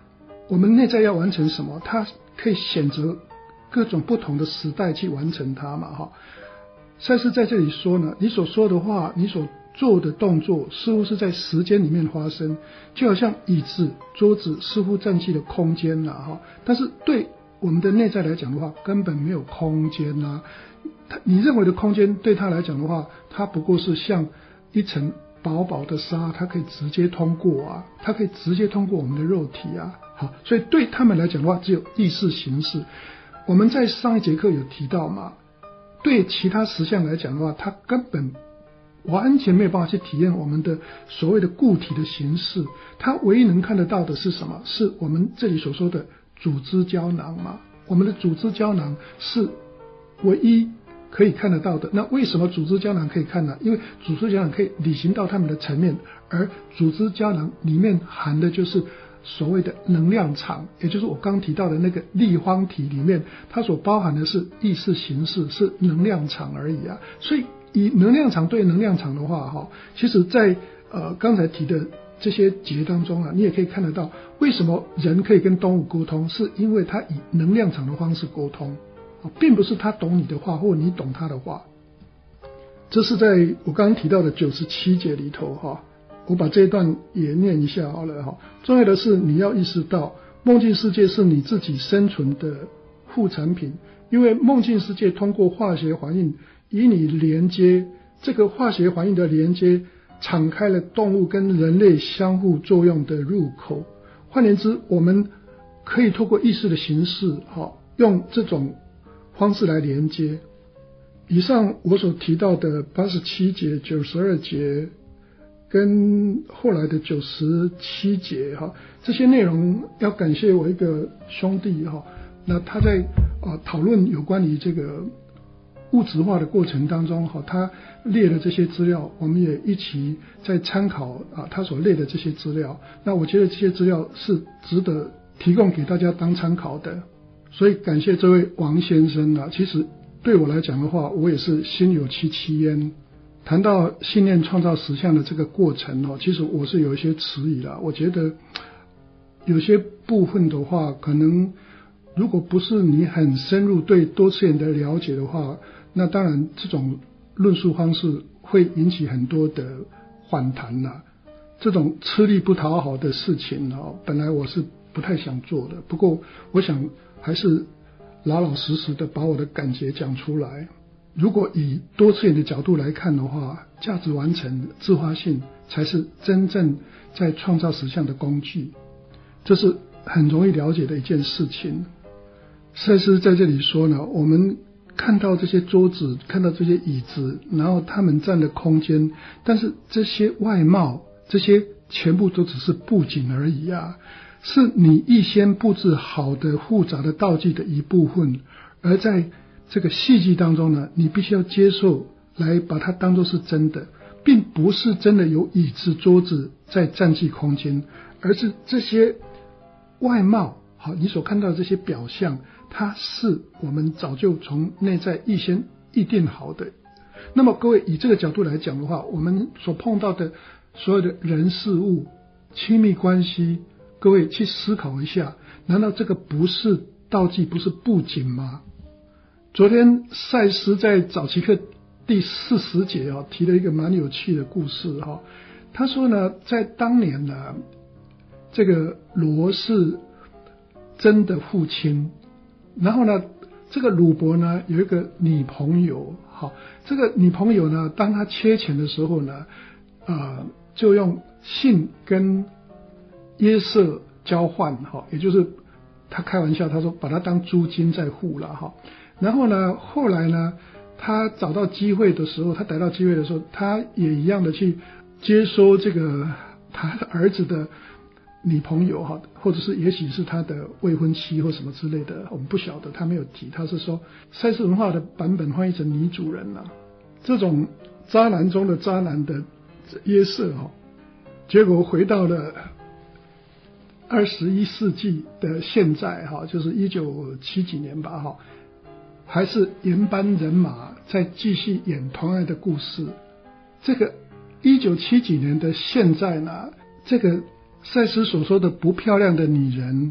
我们内在要完成什么，他可以选择各种不同的时代去完成它嘛哈。赛斯在这里说呢，你所说的话，你所做的动作似乎是在时间里面发生，就好像椅子桌子似乎占据了空间啦哈，但是对我们的内在来讲的话，根本没有空间啦。你认为的空间对他来讲的话，它不过是像一层薄薄的纱，它可以直接通过啊，它可以直接通过我们的肉体啊。好，所以对他们来讲的话，只有意识形式。我们在上一节课有提到嘛，对其他实相来讲的话，它根本完全没有办法去体验我们的所谓的固体的形式，它唯一能看得到的是什么？是我们这里所说的组织胶囊嘛。我们的组织胶囊是唯一可以看得到的。那为什么组织胶囊可以看呢？因为组织胶囊可以履行到它们的层面，而组织胶囊里面含的就是所谓的能量场，也就是我刚提到的那个立方体里面，它所包含的是意识形式，是能量场而已啊。所以以能量场对能量场的话哈，其实在呃刚才提的这些节当中啊，你也可以看得到为什么人可以跟动物沟通，是因为他以能量场的方式沟通，并不是他懂你的话或你懂他的话。这是在我刚刚提到的九十七节里头哈，我把这一段也念一下好了哈。重要的是你要意识到，梦境世界是你自己生存的副产品，因为梦境世界通过化学反应与你连接，这个化学反应的连接敞开了动物跟人类相互作用的入口。换言之，我们可以透过意识的形式用这种方式来连接。以上我所提到的八十七节、九十二节跟后来的九十七节这些内容要感谢我一个兄弟，那他在讨论有关于这个物质化的过程当中，他列了这些资料，我们也一起在参考他所列的这些资料。那我觉得这些资料是值得提供给大家当参考的，所以感谢这位王先生啊。其实对我来讲的话，我也是心有戚戚焉。谈到信念创造实相的这个过程哦，其实我是有一些迟疑啦。我觉得有些部分的话，可能如果不是你很深入对多次元的了解的话，那当然这种论述方式会引起很多的反弹啦。这种吃力不讨好的事情哦，本来我是不太想做的，不过我想还是老老实实的把我的感觉讲出来。如果以多次元的角度来看的话，价值完成、自发性才是真正在创造实相的工具，这是很容易了解的一件事情。赛斯在这里说呢，我们看到这些桌子，看到这些椅子，然后他们占了空间，但是这些外貌，这些全部都只是布景而已啊，是你预先布置好的复杂的道具的一部分，而在这个戏剧当中呢，你必须要接受，来把它当作是真的，并不是真的有椅子桌子在占据空间，而是这些外貌，好，你所看到的这些表象，它是我们早就从内在预先预定好的。那么各位以这个角度来讲的话，我们所碰到的所有的人事物、亲密关系，各位去思考一下，难道这个不是道具，不是布景吗？昨天赛斯在早期课第四十节、哦、提了一个蛮有趣的故事、哦、他说呢，在当年呢，这个罗是真的父亲，然后呢，这个鲁伯呢有一个女朋友，好，这个女朋友呢，当他缺钱的时候呢，呃，就用信跟约瑟交换，哈，也就是他开玩笑，他说把它当租金在付了，哈。然后呢，后来呢，他找到机会的时候，他逮到机会的时候，他也一样的去接收这个他儿子的女朋友哈，或者是也许是他的未婚妻或什么之类的，我们不晓得，他没有提。他是说赛斯文化的版本翻译成女主人了、啊，这种渣男中的渣男的约瑟哈，结果回到了二十一世纪的现在哈，就是一九七几年吧哈，还是原班人马在继续演同样的故事。这个一九七几年的现在呢，这个赛斯所说的不漂亮的女人，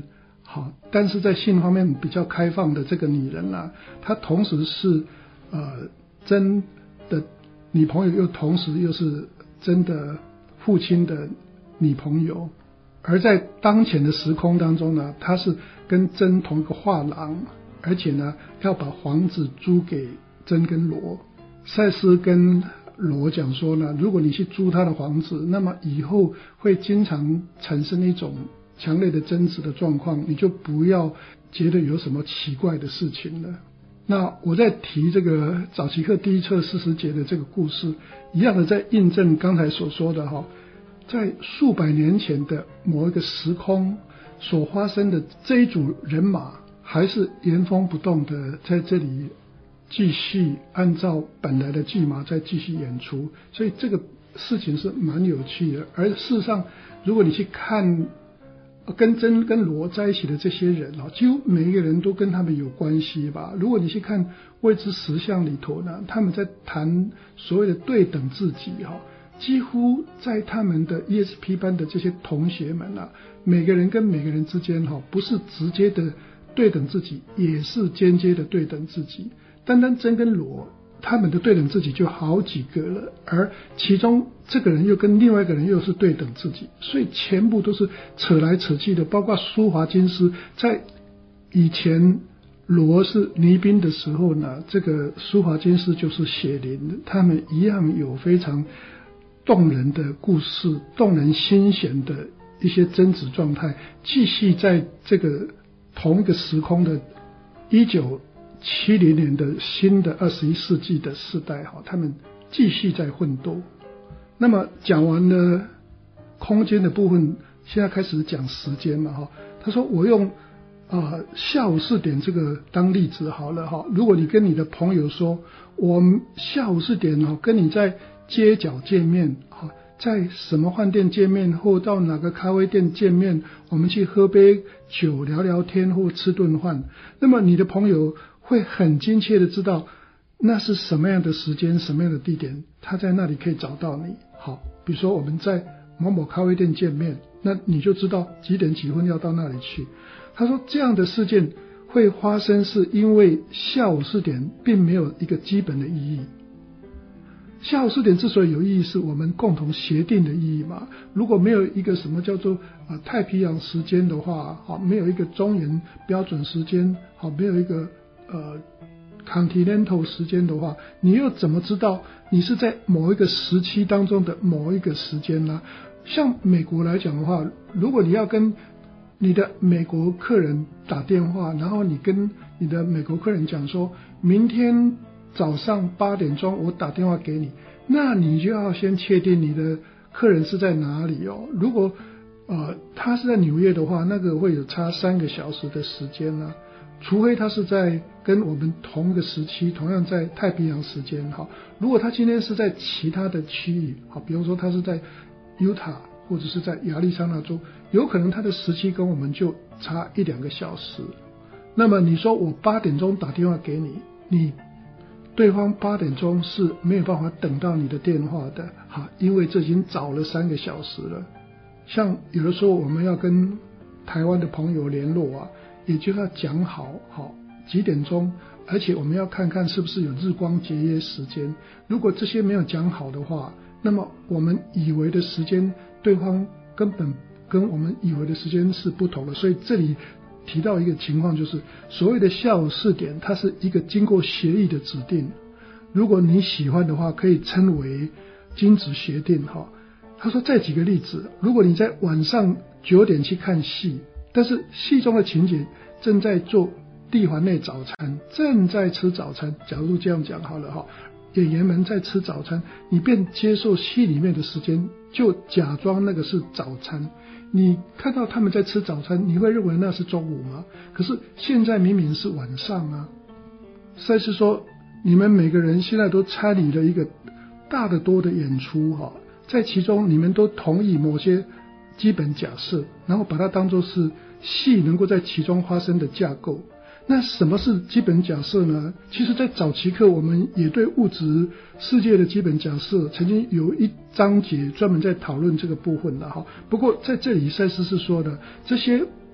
好，但是在性方面比较开放的这个女人啊，她同时是呃真的女朋友，又同时又是真的父亲的女朋友。而在当前的时空当中呢，她是跟真同一个画廊，而且呢要把房子租给真跟罗。赛斯跟罗讲说呢，如果你去租他的房子，那么以后会经常产生一种强烈的争执的状况，你就不要觉得有什么奇怪的事情了。那我在提这个早期课第一册四十节的这个故事，一样的在印证刚才所说的哈，在数百年前的某一个时空所发生的这一组人马，还是原封不动的在这里继续按照本来的剧码再继续演出，所以这个事情是蛮有趣的。而事实上，如果你去看跟真跟罗在一起的这些人，几乎每一个人都跟他们有关系吧。如果你去看未知实相里头呢，他们在谈所谓的对等自己，几乎在他们的 E S P 班的这些同学们啊，每个人跟每个人之间不是直接的对等自己，也是间接的对等自己。单单真跟罗他们的对等自己就好几个了，而其中这个人又跟另外一个人又是对等自己，所以全部都是扯来扯去的。包括苏华金斯在以前罗是倪斌的时候呢，这个苏华金斯就是血淋，他们一样有非常动人的故事，动人心弦的一些争执状态，继续在这个同一个时空的一九七零年的新的二十一世纪的世代，他们继续在奋斗。那么讲完了空间的部分，现在开始讲时间嘛。他说我用呃下午四点这个当例子好了哈。如果你跟你的朋友说，我们下午四点跟你在街角见面，在什么饭店见面，或到哪个咖啡店见面，我们去喝杯酒聊聊天或吃顿饭，那么你的朋友会很精确的知道那是什么样的时间，什么样的地点，他在那里可以找到你。好，比如说我们在某某咖啡店见面，那你就知道几点几分要到那里去。他说这样的事件会发生，是因为下午四点并没有一个基本的意义。下午四点之所以有意义，是我们共同协定的意义嘛。如果没有一个什么叫做呃太平洋时间的话，好，没有一个中原标准时间，好，没有一个呃 continental 时间的话，你又怎么知道你是在某一个时期当中的某一个时间呢？像美国来讲的话，如果你要跟你的美国客人打电话，然后你跟你的美国客人讲说，明天早上八点钟我打电话给你，那你就要先确定你的客人是在哪里哦。如果呃他是在纽约的话，那个会有差三个小时的时间啊，除非他是在跟我们同一个时期，同样在太平洋时间。好，如果他今天是在其他的区域，好，比如说他是在犹他或者是在亚利桑那州，有可能他的时期跟我们就差一两个小时。那么你说我八点钟打电话给你，你对方八点钟是没有办法等到你的电话的，好，因为这已经早了三个小时了。像有的时候我们要跟台湾的朋友联络啊，也就要讲好好几点钟，而且我们要看看是不是有日光节约时间。如果这些没有讲好的话，那么我们以为的时间，对方根本跟我们以为的时间是不同的。所以这里提到一个情况，就是所谓的下午四点，它是一个经过协议的指定。如果你喜欢的话，可以称为金子协定哈。他说再举个例子，如果你在晚上九点去看戏，但是戏中的情节正在做地环内早餐，正在吃早餐，假如这样讲好了哈，演员们在吃早餐，你便接受戏里面的时间，就假装那个是早餐。你看到他们在吃早餐，你会认为那是中午吗？可是现在明明是晚上啊。赛斯说，你们每个人现在都参与了一个大得多的演出哈，在其中你们都同意某些基本假设，然后把它当作是戏能够在其中发生的架构。那什么是基本假设呢？其实在早期课我们也对物质世界的基本假设曾经有一章节专门在讨论这个部分的哈。不过在这里赛斯是说的，这些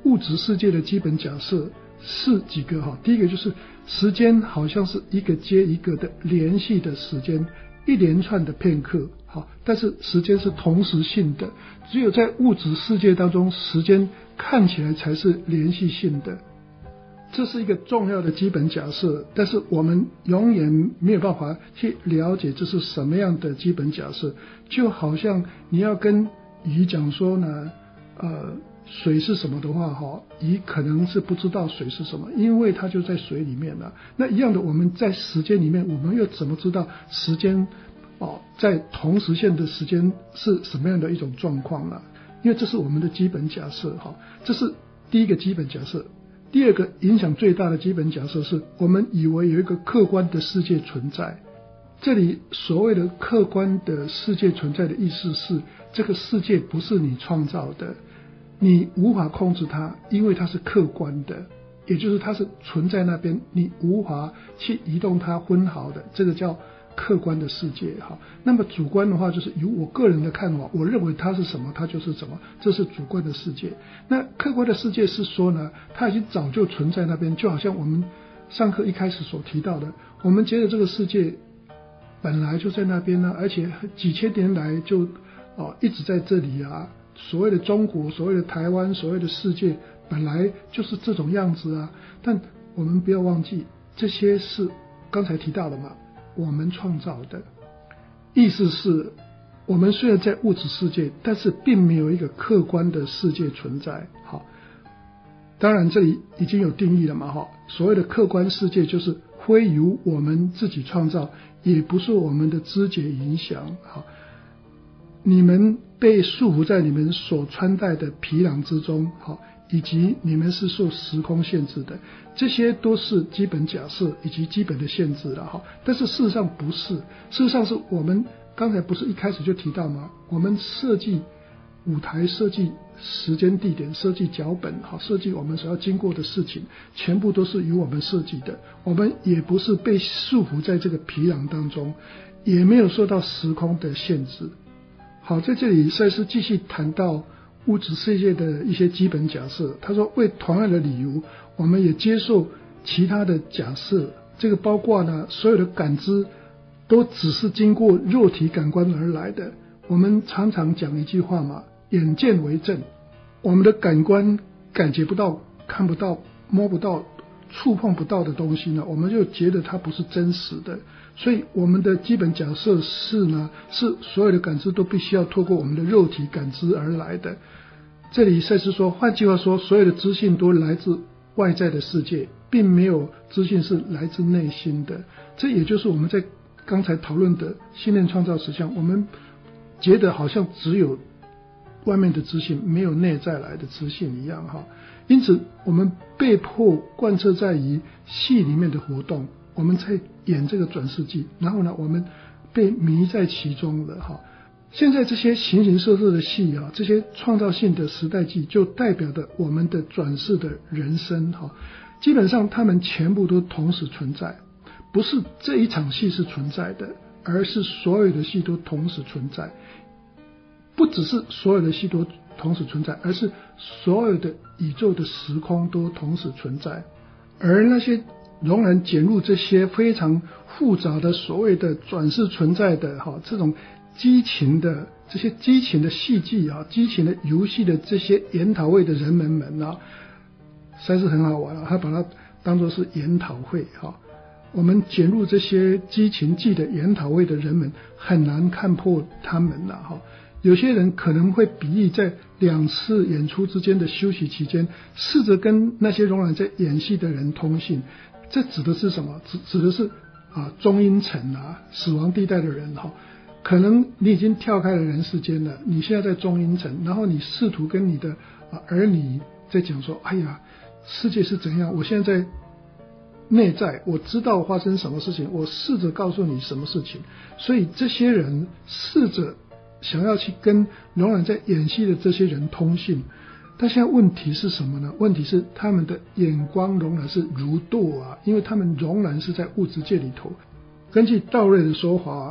物质世界的基本假设是几个哈？第一个就是时间好像是一个接一个的联系的时间，一连串的片刻，好，但是时间是同时性的，只有在物质世界当中，时间看起来才是连续性的。这是一个重要的基本假设，但是我们永远没有办法去了解这是什么样的基本假设。就好像你要跟鱼讲说呢，呃，水是什么的话，哈，鱼可能是不知道水是什么，因为它就在水里面了。那一样的，我们在时间里面，我们又怎么知道时间哦，在同时线的时间是什么样的一种状况呢？因为这是我们的基本假设，哈，这是第一个基本假设。第二个影响最大的基本假设是我们以为有一个客观的世界存在。这里所谓的客观的世界存在的意思是，这个世界不是你创造的，你无法控制它，因为它是客观的，也就是它是存在那边，你无法去移动它分毫的，这个叫客观的世界。好，那么主观的话就是由我个人的看法，我认为它是什么它就是什么，这是主观的世界。那客观的世界是说呢，它已经早就存在那边，就好像我们上课一开始所提到的，我们觉得这个世界本来就在那边呢，而且几千年来就哦一直在这里啊。所谓的中国，所谓的台湾，所谓的世界本来就是这种样子啊。但我们不要忘记，这些是刚才提到的嘛，我们创造的。意思是我们虽然在物质世界，但是并没有一个客观的世界存在。好，当然这里已经有定义了嘛，哈，所谓的客观世界就是非由我们自己创造，也不是我们的知觉影响。好，你们被束缚在你们所穿戴的皮囊之中，好，以及你们是受时空限制的，这些都是基本假设以及基本的限制了哈。但是事实上不是，事实上是我们刚才不是一开始就提到吗？我们设计舞台、设计时间地点、设计脚本，好，设计我们所要经过的事情，全部都是由我们设计的。我们也不是被束缚在这个皮囊当中，也没有受到时空的限制。好，在这里赛斯继续谈到物质世界的一些基本假设。他说，为同样的理由，我们也接受其他的假设。这个包括呢，所有的感知都只是经过肉体感官而来的。我们常常讲一句话嘛，眼见为证。我们的感官感觉不到、看不到、摸不到、触碰不到的东西呢，我们就觉得它不是真实的。所以我们的基本假设是呢，是所有的感知都必须要透过我们的肉体感知而来的。这里赛斯说，换句话说，所有的资讯都来自外在的世界，并没有资讯是来自内心的。这也就是我们在刚才讨论的信念创造实相，我们觉得好像只有外面的资讯，没有内在来的资讯一样哈。因此我们被迫贯彻在于戏里面的活动，我们在演这个转世纪，然后呢我们被迷在其中了哈。现在这些形形色色的戏啊，这些创造性的时代剧，就代表着我们的转世的人生哈。基本上他们全部都同时存在，不是这一场戏是存在的，而是所有的戏都同时存在。不只是所有的戏都同时存在，而是所有的宇宙的时空都同时存在。而那些仍然卷入这些非常复杂的所谓的转世存在的哈这种激情的这些激情的戏剧啊，激情的游戏的这些研讨会的人们们啊，实在是很好玩啊，他把它当作是研讨会哈。我们卷入这些激情剧的研讨会的人们，很难看破他们了哈。有些人可能会比喻在两次演出之间的休息期间，试着跟那些仍然在演戏的人通信。这指的是什么？指指的是啊中阴层啊死亡地带的人哈。可能你已经跳开了人世间了，你现在在中阴层，然后你试图跟你的啊儿女在讲说，哎呀，世界是怎样？我现在在内在，我知道发生什么事情，我试着告诉你什么事情。所以这些人试着想要去跟仍然在演戏的这些人通信，但现在问题是什么呢？问题是他们的眼光仍然是如堕啊，因为他们仍然是在物质界里头。根据道瑞的说法，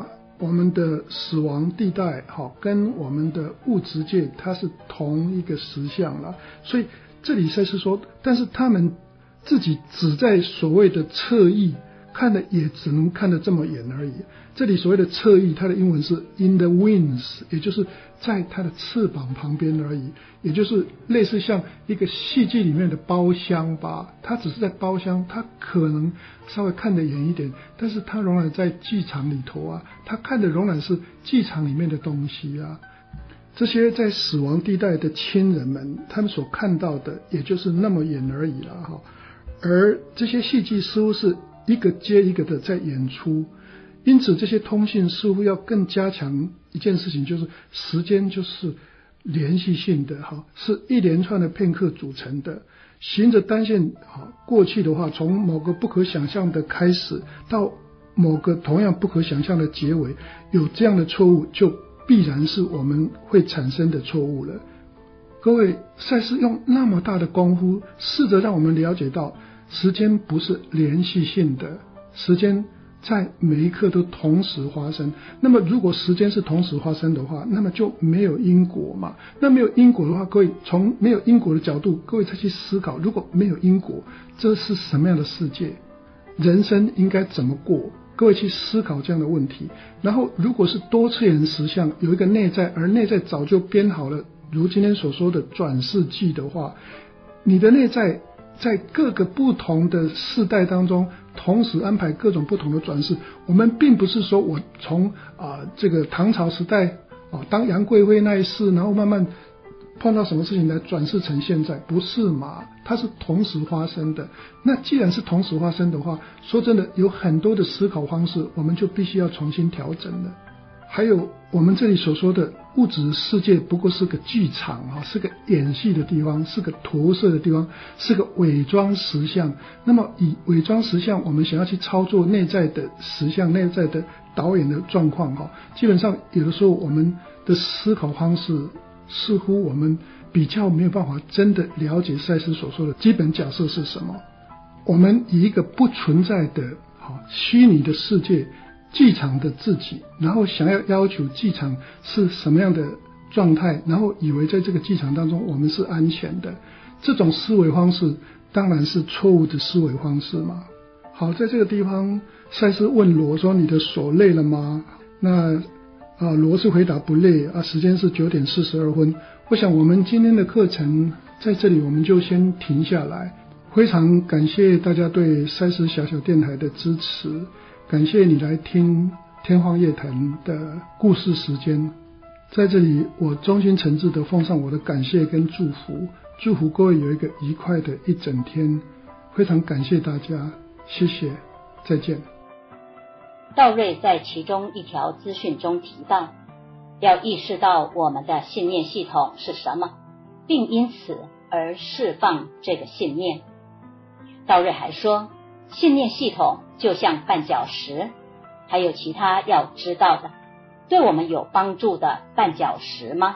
我们的死亡地带好跟我们的物质界它是同一个实相了，所以这里才是说，但是他们自己只在所谓的侧翼看的也只能看得这么远而已。这里所谓的侧翼，它的英文是 in the wings， 也就是在它的翅膀旁边而已，也就是类似像一个戏剧里面的包厢吧，它只是在包厢，它可能稍微看得远一点，但是它仍然在剧场里头啊，它看的仍然是剧场里面的东西啊。这些在死亡地带的亲人们，他们所看到的也就是那么远而已了哈。而这些戏剧似乎是一个接一个的在演出，因此这些通信似乎要更加强一件事情，就是时间就是连续性的哈，是一连串的片刻组成的，循着单线哈过去的话，从某个不可想象的开始到某个同样不可想象的结尾，有这样的错误就必然是我们会产生的错误了。各位，赛斯用那么大的功夫试着让我们了解到时间不是连续性的，时间在每一刻都同时发生。那么如果时间是同时发生的话，那么就没有因果嘛。那没有因果的话，各位从没有因果的角度，各位再去思考，如果没有因果，这是什么样的世界？人生应该怎么过？各位去思考这样的问题。然后如果是多次元实相，有一个内在，而内在早就编好了如今天所说的转世记的话，你的内在在各个不同的世代当中同时安排各种不同的转世。我们并不是说我从啊、呃、这个唐朝时代啊、呃、当杨贵妃那一世，然后慢慢碰到什么事情来转世成现在，不是嘛？它是同时发生的。那既然是同时发生的话，说真的，有很多的思考方式我们就必须要重新调整了。还有我们这里所说的物质世界不过是个剧场啊，是个演戏的地方，是个投射的地方，是个伪装实相。那么以伪装实相，我们想要去操作内在的实相，内在的导演的状况哈，基本上有的时候我们的思考方式似乎我们比较没有办法真的了解赛斯所说的基本假设是什么。我们以一个不存在的虚拟的世界剧场的自己，然后想要要求剧场是什么样的状态，然后以为在这个剧场当中我们是安全的，这种思维方式当然是错误的思维方式嘛。好，在这个地方赛斯问罗说，你的手累了吗？那啊，罗是回答不累啊，时间是九点四十二分。我想我们今天的课程在这里我们就先停下来。非常感谢大家对赛斯小小电台的支持，感谢你来听天荒夜谈的故事时间。在这里我衷心诚挚的奉上我的感谢跟祝福，祝福各位有一个愉快的一整天。非常感谢大家，谢谢，再见。 道瑞在其中一条资讯中提到，要意识到我们的信念系统是什么，并因此而释放这个信念。道瑞还说，信念系统就像绊脚石，还有其他要知道的对我们有帮助的绊脚石吗？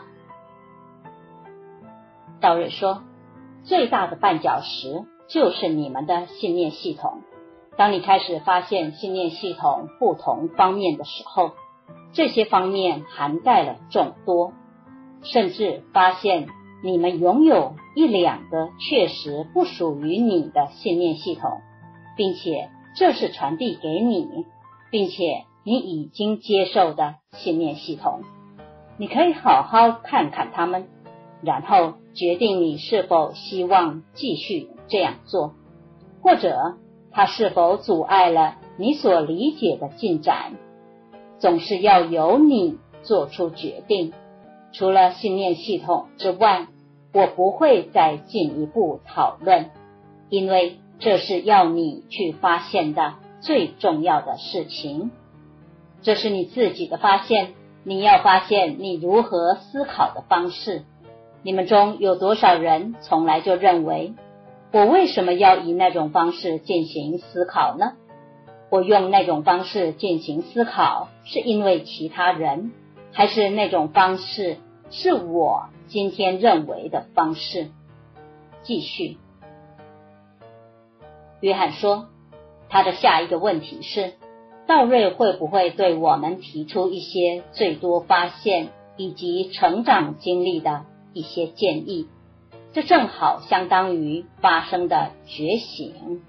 道瑞说，最大的绊脚石就是你们的信念系统。当你开始发现信念系统不同方面的时候，这些方面涵盖了众多，甚至发现你们拥有一两个确实不属于你的信念系统，并且这是传递给你，并且你已经接受的信念系统。你可以好好看看它们，然后决定你是否希望继续这样做，或者它是否阻碍了你所理解的进展。总是要由你做出决定。除了信念系统之外，我不会再进一步讨论，因为这是要你去发现的最重要的事情。这是你自己的发现，你要发现你如何思考的方式。你们中有多少人从来就认为，我为什么要以那种方式进行思考呢？我用那种方式进行思考，是因为其他人，还是那种方式是我今天认为的方式？继续。约翰说，他的下一个问题是， 道瑞会不会对我们提出一些最多发现以及成长经历的一些建议？这正好相当于发生的觉醒。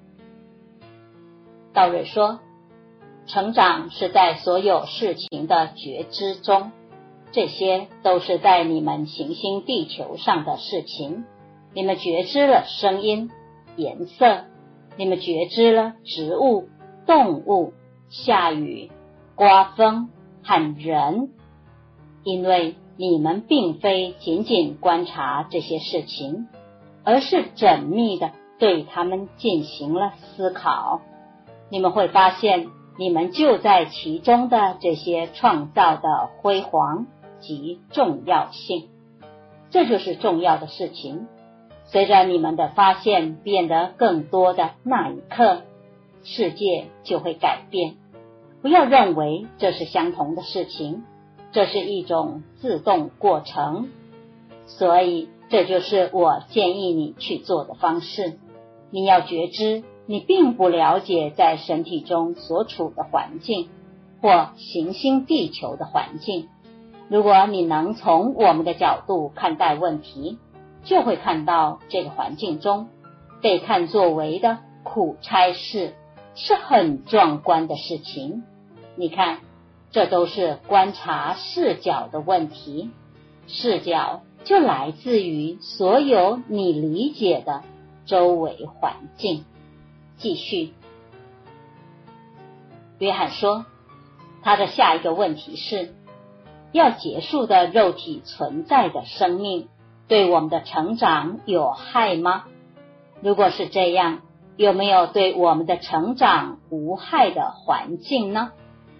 道瑞说，成长是在所有事情的觉知中，这些都是在你们行星地球上的事情。你们觉知了声音、颜色，你们觉知了植物、动物、下雨、刮风和人，因为你们并非仅仅观察这些事情，而是缜密地对它们进行了思考。你们会发现，你们就在其中的这些创造的辉煌及重要性。这就是重要的事情。随着你们的发现变得更多的那一刻，世界就会改变。不要认为这是相同的事情，这是一种自动过程。所以这就是我建议你去做的方式。你要觉知你并不了解在身体中所处的环境，或行星地球的环境。如果你能从我们的角度看待问题，就会看到这个环境中被看作为的苦差事是很壮观的事情。你看，这都是观察视角的问题。视角就来自于所有你理解的周围环境。继续，约翰说，他的下一个问题是，要结束的肉体存在的生命对我们的成长有害吗？如果是这样，有没有对我们的成长无害的环境呢？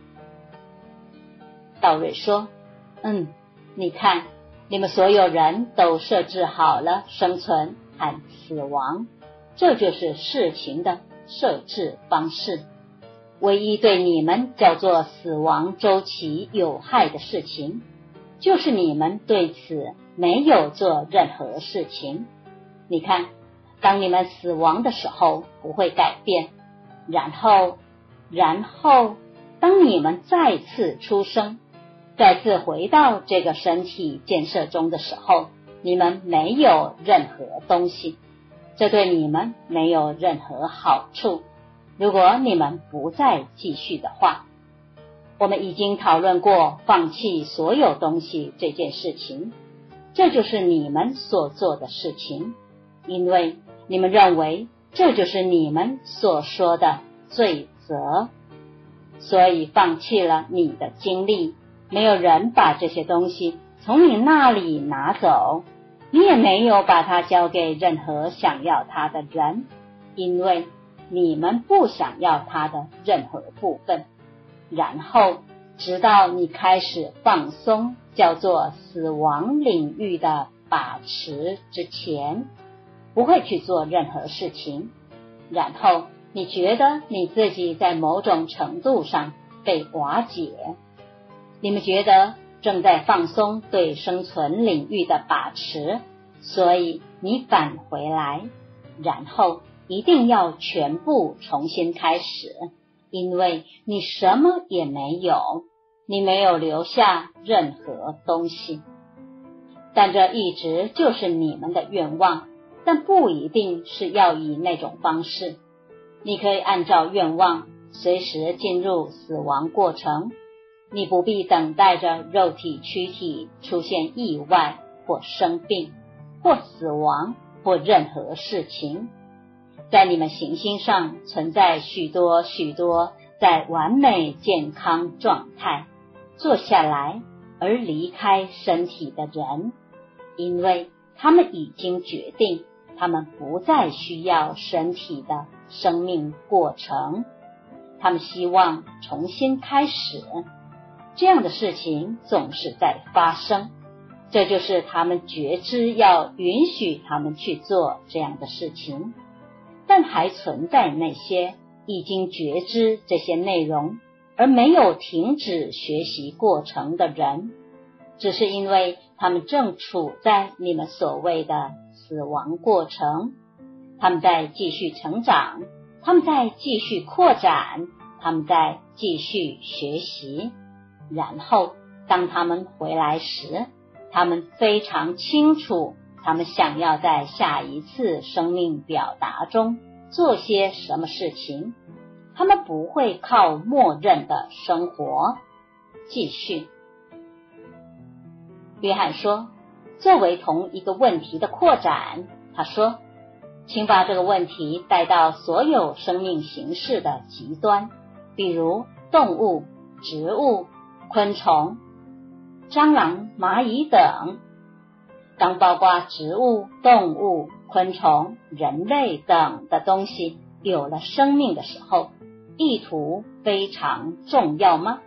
道瑞说，嗯，你看，你们所有人都设置好了生存和死亡，这就是事情的设置方式。唯一对你们叫做死亡周期有害的事情，就是你们对此没有做任何事情。你看，当你们死亡的时候不会改变，然后然后当你们再次出生，再次回到这个身体建设中的时候，你们没有任何东西，这对你们没有任何好处。如果你们不再继续的话，我们已经讨论过放弃所有东西这件事情，这就是你们所做的事情，因为你们认为这就是你们所说的罪责，所以放弃了你的经历。没有人把这些东西从你那里拿走，你也没有把它交给任何想要它的人，因为你们不想要它的任何部分。然后直到你开始放松叫做死亡领域的把持之前，不会去做任何事情。然后你觉得你自己在某种程度上被瓦解，你们觉得正在放松对生存领域的把持，所以你返回来，然后一定要全部重新开始，因为你什么也没有，你没有留下任何东西。但这一直就是你们的愿望，但不一定是要以那种方式。你可以按照愿望随时进入死亡过程，你不必等待着肉体躯体出现意外或生病或死亡或任何事情。在你们行星上存在许多许多在完美健康状态坐下来而离开身体的人，因为他们已经决定他们不再需要身体的生命过程，他们希望重新开始。这样的事情总是在发生，这就是他们觉知要允许他们去做这样的事情。但还存在那些已经觉知这些内容而没有停止学习过程的人，只是因为他们正处在你们所谓的死亡过程，他们在继续成长，他们在继续扩展， 他们在继续学习，然后当他们回来时，他们非常清楚他们想要在下一次生命表达中做些什么事情，他们不会靠默认的生活。继续，约翰说，作为同一个问题的扩展，他说，请把这个问题带到所有生命形式的极端，比如动物、植物、昆虫、蟑螂、蚂蚁等。当包括植物、动物、昆虫、人类等的东西有了生命的时候，意图非常重要吗？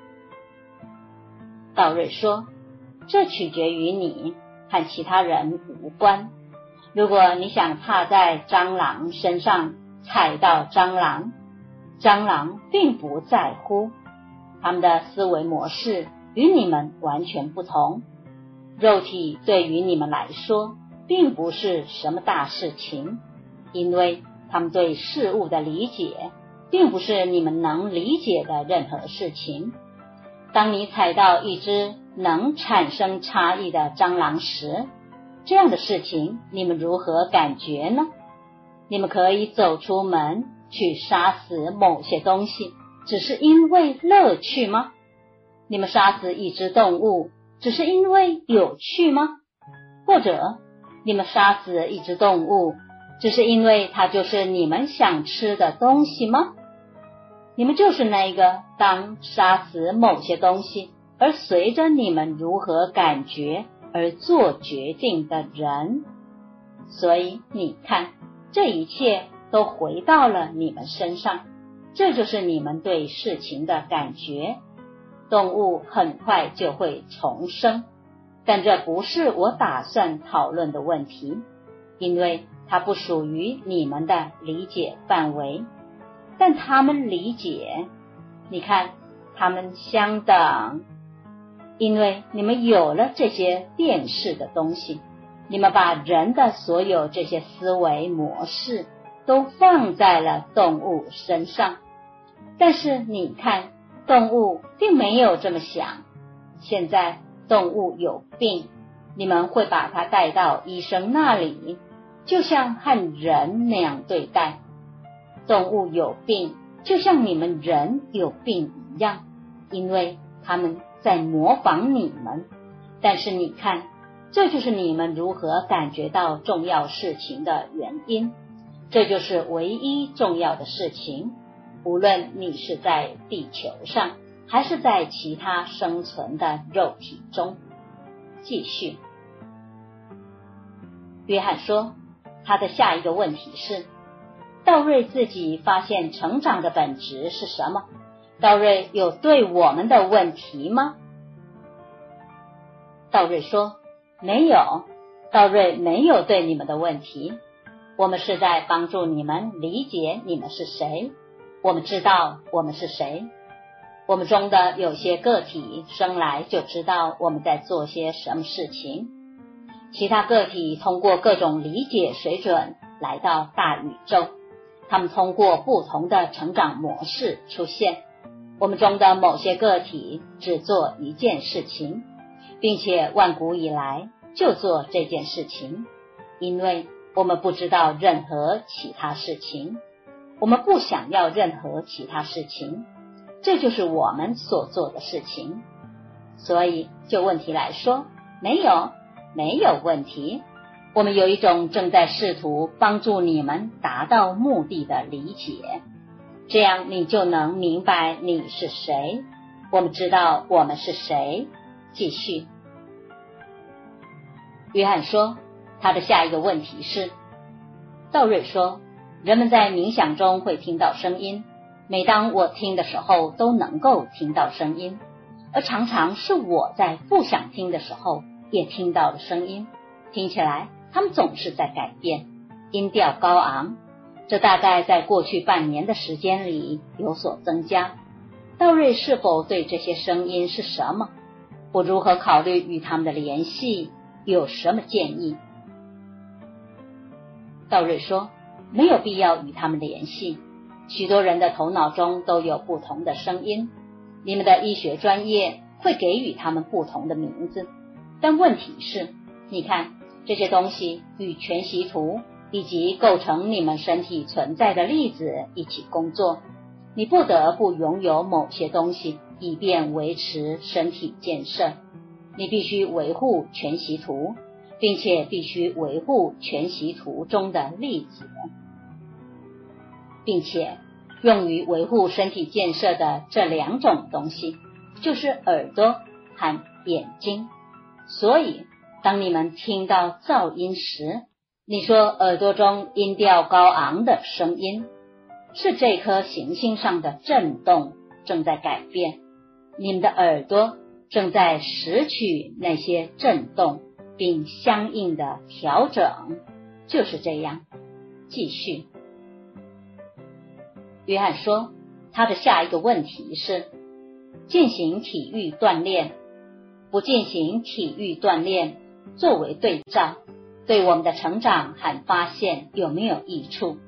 道瑞说，这取决于你，和其他人无关。如果你想踏在蟑螂身上踩到蟑螂，蟑螂并不在乎，他们的思维模式与你们完全不同。肉体对于你们来说并不是什么大事情，因为他们对事物的理解并不是你们能理解的任何事情。当你踩到一只能产生差异的蟑螂时，这样的事情你们如何感觉呢？你们可以走出门去杀死某些东西，只是因为乐趣吗？你们杀死一只动物，只是因为有趣吗？或者你们杀死一只动物，只是因为它就是你们想吃的东西吗？你们就是那个当杀死某些东西而随着你们如何感觉而做决定的人。所以你看，这一切都回到了你们身上，这就是你们对事情的感觉。动物很快就会重生，但这不是我打算讨论的问题，因为它不属于你们的理解范围。但他们理解，你看，他们相等，因为你们有了这些电视的东西，你们把人的所有这些思维模式都放在了动物身上。但是你看，动物并没有这么想。现在动物有病，你们会把它带到医生那里，就像和人那样对待。动物有病，就像你们人有病一样，因为他们在模仿你们。但是你看，这就是你们如何感觉到重要事情的原因，这就是唯一重要的事情，无论你是在地球上还是在其他生存的肉体中。继续，约翰说，他的下一个问题是，道瑞自己发现成长的本质是什么？道瑞有对我们的问题吗？道瑞说，没有，道瑞没有对你们的问题。我们是在帮助你们理解你们是谁，我们知道我们是谁。我们中的有些个体生来就知道我们在做些什么事情，其他个体通过各种理解水准来到大宇宙，他们通过不同的成长模式出现。我们中的某些个体只做一件事情，并且万古以来就做这件事情，因为我们不知道任何其他事情，我们不想要任何其他事情，这就是我们所做的事情。所以就问题来说，没有，没有问题。我们有一种正在试图帮助你们达到目的的理解，这样你就能明白你是谁，我们知道我们是谁。继续，约翰说，他的下一个问题是，道瑞说，人们在冥想中会听到声音，每当我听的时候都能够听到声音，而常常是我在不想听的时候也听到了声音，听起来他们总是在改变，音调高昂，这大概在过去半年的时间里有所增加。道瑞是否对这些声音是什么，我如何考虑与他们的联系，有什么建议？道瑞说，没有必要与他们联系， 许多人的头脑中都有不同的声音，你们的医学专业会给予他们不同的名字，但问题是，你看这些东西与全息图以及构成你们身体存在的粒子一起工作，你不得不拥有某些东西以便维持身体建设，你必须维护全息图，并且必须维护全息图中的粒子，并且用于维护身体建设的这两种东西就是耳朵和眼睛。所以当你们听到噪音时，你说耳朵中音调高昂的声音，是这颗行星上的震动正在改变，你们的耳朵正在拾取那些震动并相应的调整，就是这样。继续，约翰说，他的下一个问题是进行体育锻炼，不进行体育锻炼作为对照，对我们的成长和发现有没有益处？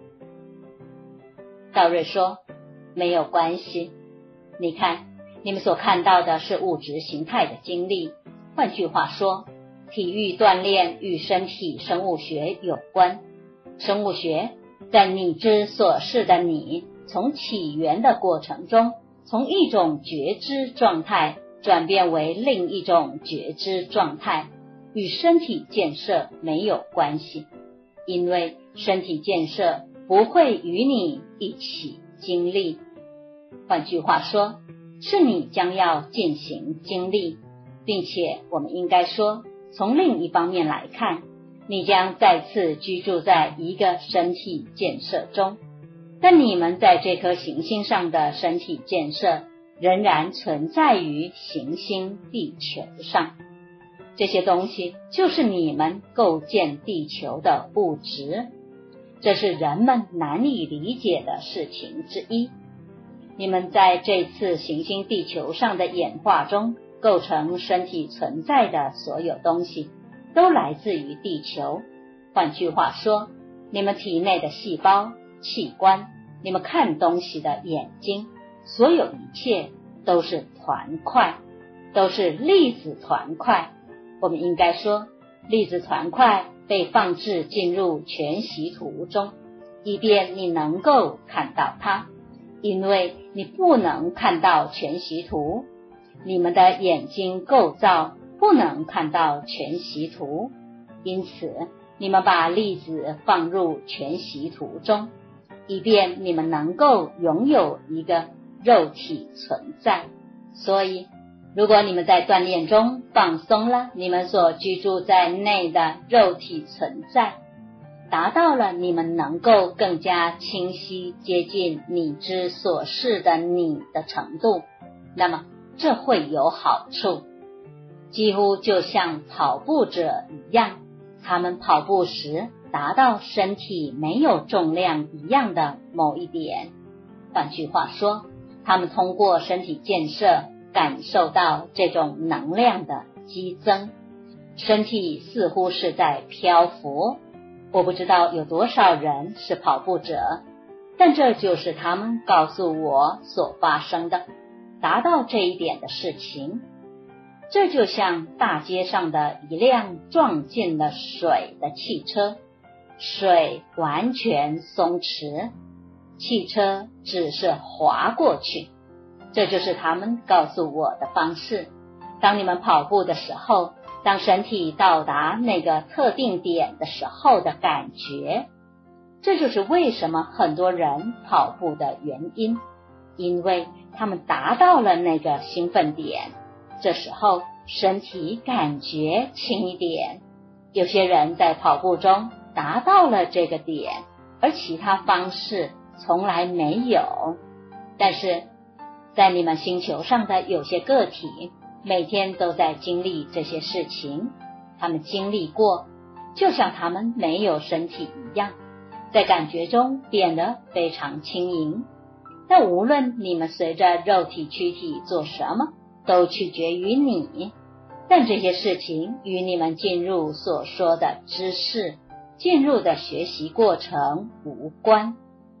道瑞说，没有关系。你看，你们所看到的是物质形态的经历，换句话说，体育锻炼与身体生物学有关。生物学在你之所是的你从起源的过程中，从一种觉知状态转变为另一种觉知状态，与身体建设没有关系，因为身体建设不会与你一起经历。换句话说，是你将要进行经历，并且我们应该说，从另一方面来看，你将再次居住在一个身体建设中，但你们在这颗行星上的身体建设仍然存在于行星地球上。这些东西就是你们构建地球的物质，这是人们难以理解的事情之一。你们在这次行星地球上的演化中构成身体存在的所有东西都来自于地球。换句话说，你们体内的细胞、器官，你们看东西的眼睛，所有一切都是团块，都是粒子团块。我们应该说，粒子团块被放置进入全息图中，以便你能够看到它。因为你不能看到全息图，你们的眼睛构造不能看到全息图，因此你们把粒子放入全息图中，以便你们能够拥有一个肉体存在。所以如果你们在锻炼中放松了你们所居住在内的肉体存在，达到了你们能够更加清晰接近你之所是的你的程度，那么这会有好处，几乎就像跑步者一样，他们跑步时达到身体没有重量一样的某一点。换句话说，他们通过身体建设感受到这种能量的激增，身体似乎是在漂浮。我不知道有多少人是跑步者，但这就是他们告诉我所发生的，达到这一点的事情。这就像大街上的一辆撞进了水的汽车，水完全松弛，汽车只是滑过去。这就是他们告诉我的方式。当你们跑步的时候，当身体到达那个特定点的时候的感觉，这就是为什么很多人跑步的原因，因为他们达到了那个兴奋点，这时候身体感觉轻一点。有些人在跑步中达到了这个点，而其他方式从来没有。但是在你们星球上的有些个体每天都在经历这些事情，他们经历过，就像他们没有身体一样，在感觉中变得非常轻盈。但无论你们随着肉体躯体做什么，都取决于你。但这些事情与你们进入所说的知识、进入的学习过程无关，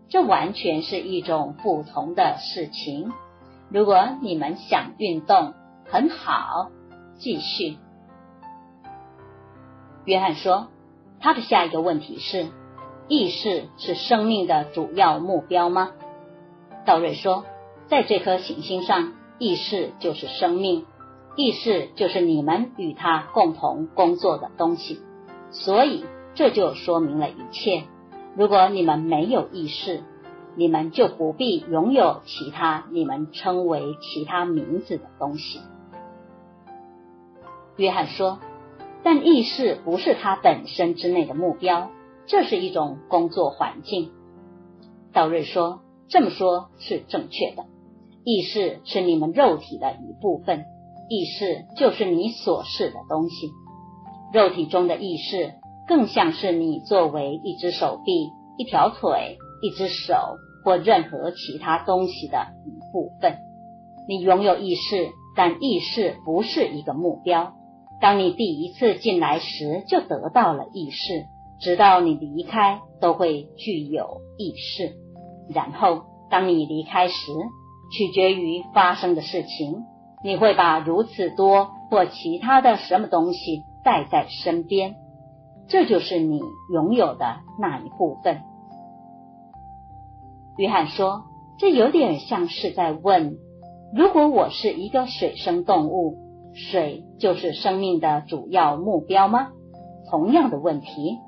这完全是一种不同的事情。如果你们想运动，很好，继续。约翰说，他的下一个问题是，意识是生命的主要目标吗？道瑞说，在这颗行星上，意识就是生命，意识就是你们与它共同工作的东西，所以这就说明了一切。如果你们没有意识，你们就不必拥有其他你们称为其他名字的东西。约翰说，但意识不是它本身之内的目标，这是一种工作环境。道瑞说，这么说是正确的。意识是你们肉体的一部分，意识就是你所是的东西。肉体中的意识更像是你作为一只手臂、一条腿、一只手或任何其他东西的一部分。你拥有意识，但意识不是一个目标。当你第一次进来时就得到了意识，直到你离开都会具有意识。然后当你离开时，取决于发生的事情，你会把如此多或其他的什么东西带在身边，这就是你拥有的那一部分。约翰说，这有点像是在问，如果我是一个水生动物，水就是生命的主要目标吗？同样的问题。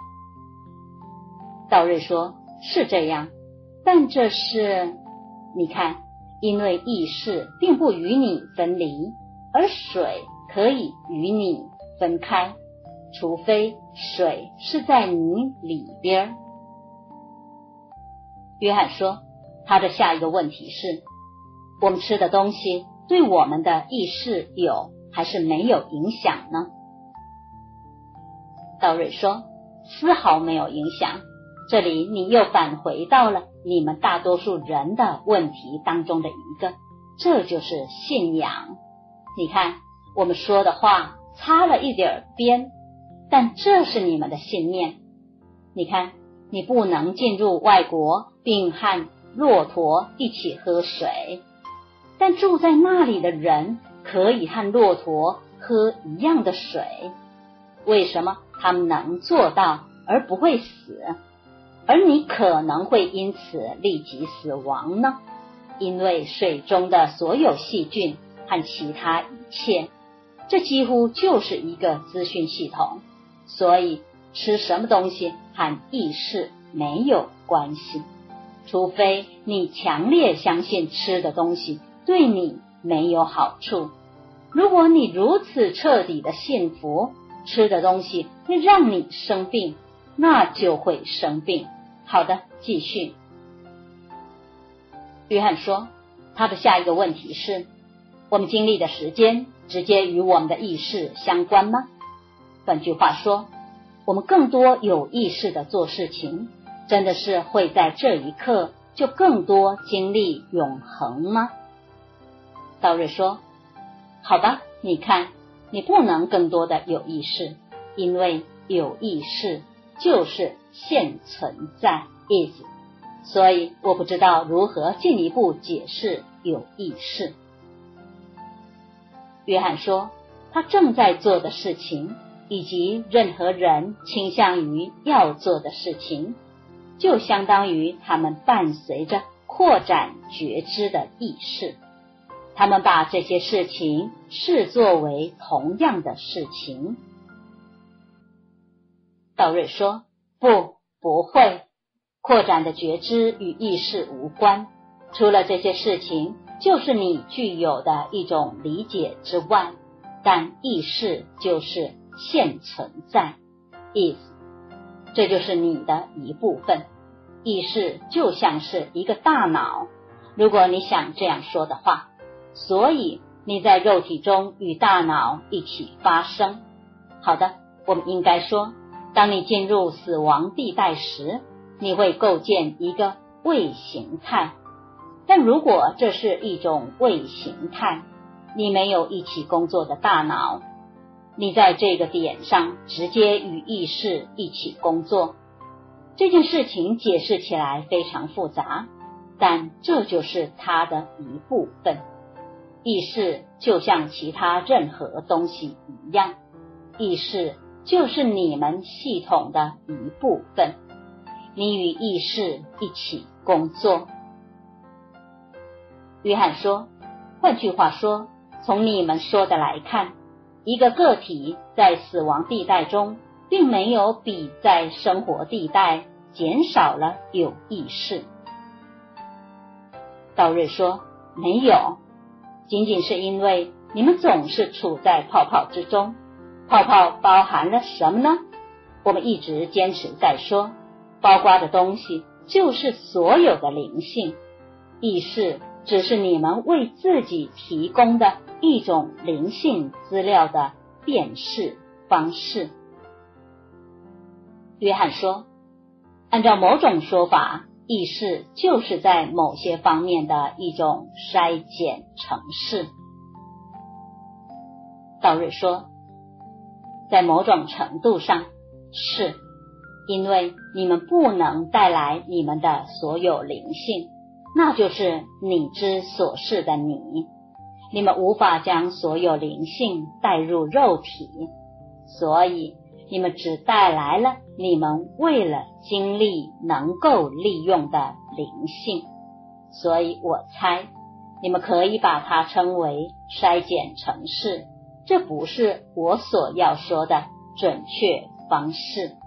道瑞说，是这样，但这是，你看，因为意识并不与你分离，而水可以与你分开，除非水是在你里边。约翰说，他的下一个问题是，我们吃的东西对我们的意识有还是没有影响呢？道瑞说，丝毫没有影响。这里你又返回到了你们大多数人的问题当中的一个，这就是信仰。你看，我们说的话擦了一点边，但这是你们的信念。你看，你不能进入外国并和骆驼一起喝水，但住在那里的人可以和骆驼喝一样的水。为什么他们能做到而不会死？而你可能会因此立即死亡呢？因为水中的所有细菌和其他一切，这几乎就是一个资讯系统，所以吃什么东西和意识没有关系，除非你强烈相信吃的东西对你没有好处。如果你如此彻底的信服吃的东西会让你生病，那就会生病。好的，继续。约翰说，他的下一个问题是，我们经历的时间直接与我们的意识相关吗？换句话说，我们更多有意识的做事情，真的是会在这一刻就更多经历永恒吗？道瑞说，好吧，你看，你不能更多的有意识，因为有意识就是现存在 is， 所以我不知道如何进一步解释有意识。约翰说，他正在做的事情，以及任何人倾向于要做的事情，就相当于他们伴随着扩展觉知的意识，他们把这些事情视作为同样的事情。道瑞说，不，不会，扩展的觉知与意识无关，除了这些事情就是你具有的一种理解之外，但意识就是现存在 is， 这就是你的一部分。意识就像是一个大脑，如果你想这样说的话，所以你在肉体中与大脑一起发生。好的，我们应该说，当你进入死亡地带时，你会构建一个位形态，但如果这是一种位形态，你没有一起工作的大脑，你在这个点上直接与意识一起工作。 这件事情解释起来非常复杂，但这就是它的一部分。意识就像其他任何东西一样，意识就是你们系统的一部分，你与意识一起工作。约翰说，换句话说，从你们说的来看，一个个体在死亡地带中并没有比在生活地带减少了有意识。道瑞说，没有，仅仅是因为你们总是处在泡泡之中。泡泡包含了什么呢？我们一直坚持在说，包括的东西就是所有的灵性，意识只是你们为自己提供的一种灵性资料的辨识方式。约翰说，按照某种说法，意识就是在某些方面的一种筛检程式。道瑞说，在某种程度上是，因为你们不能带来你们的所有灵性，那就是你之所是的你，你们无法将所有灵性带入肉体，所以你们只带来了你们为了经历能够利用的灵性，所以我猜你们可以把它称为筛检程式，这不是我所要说的准确方式。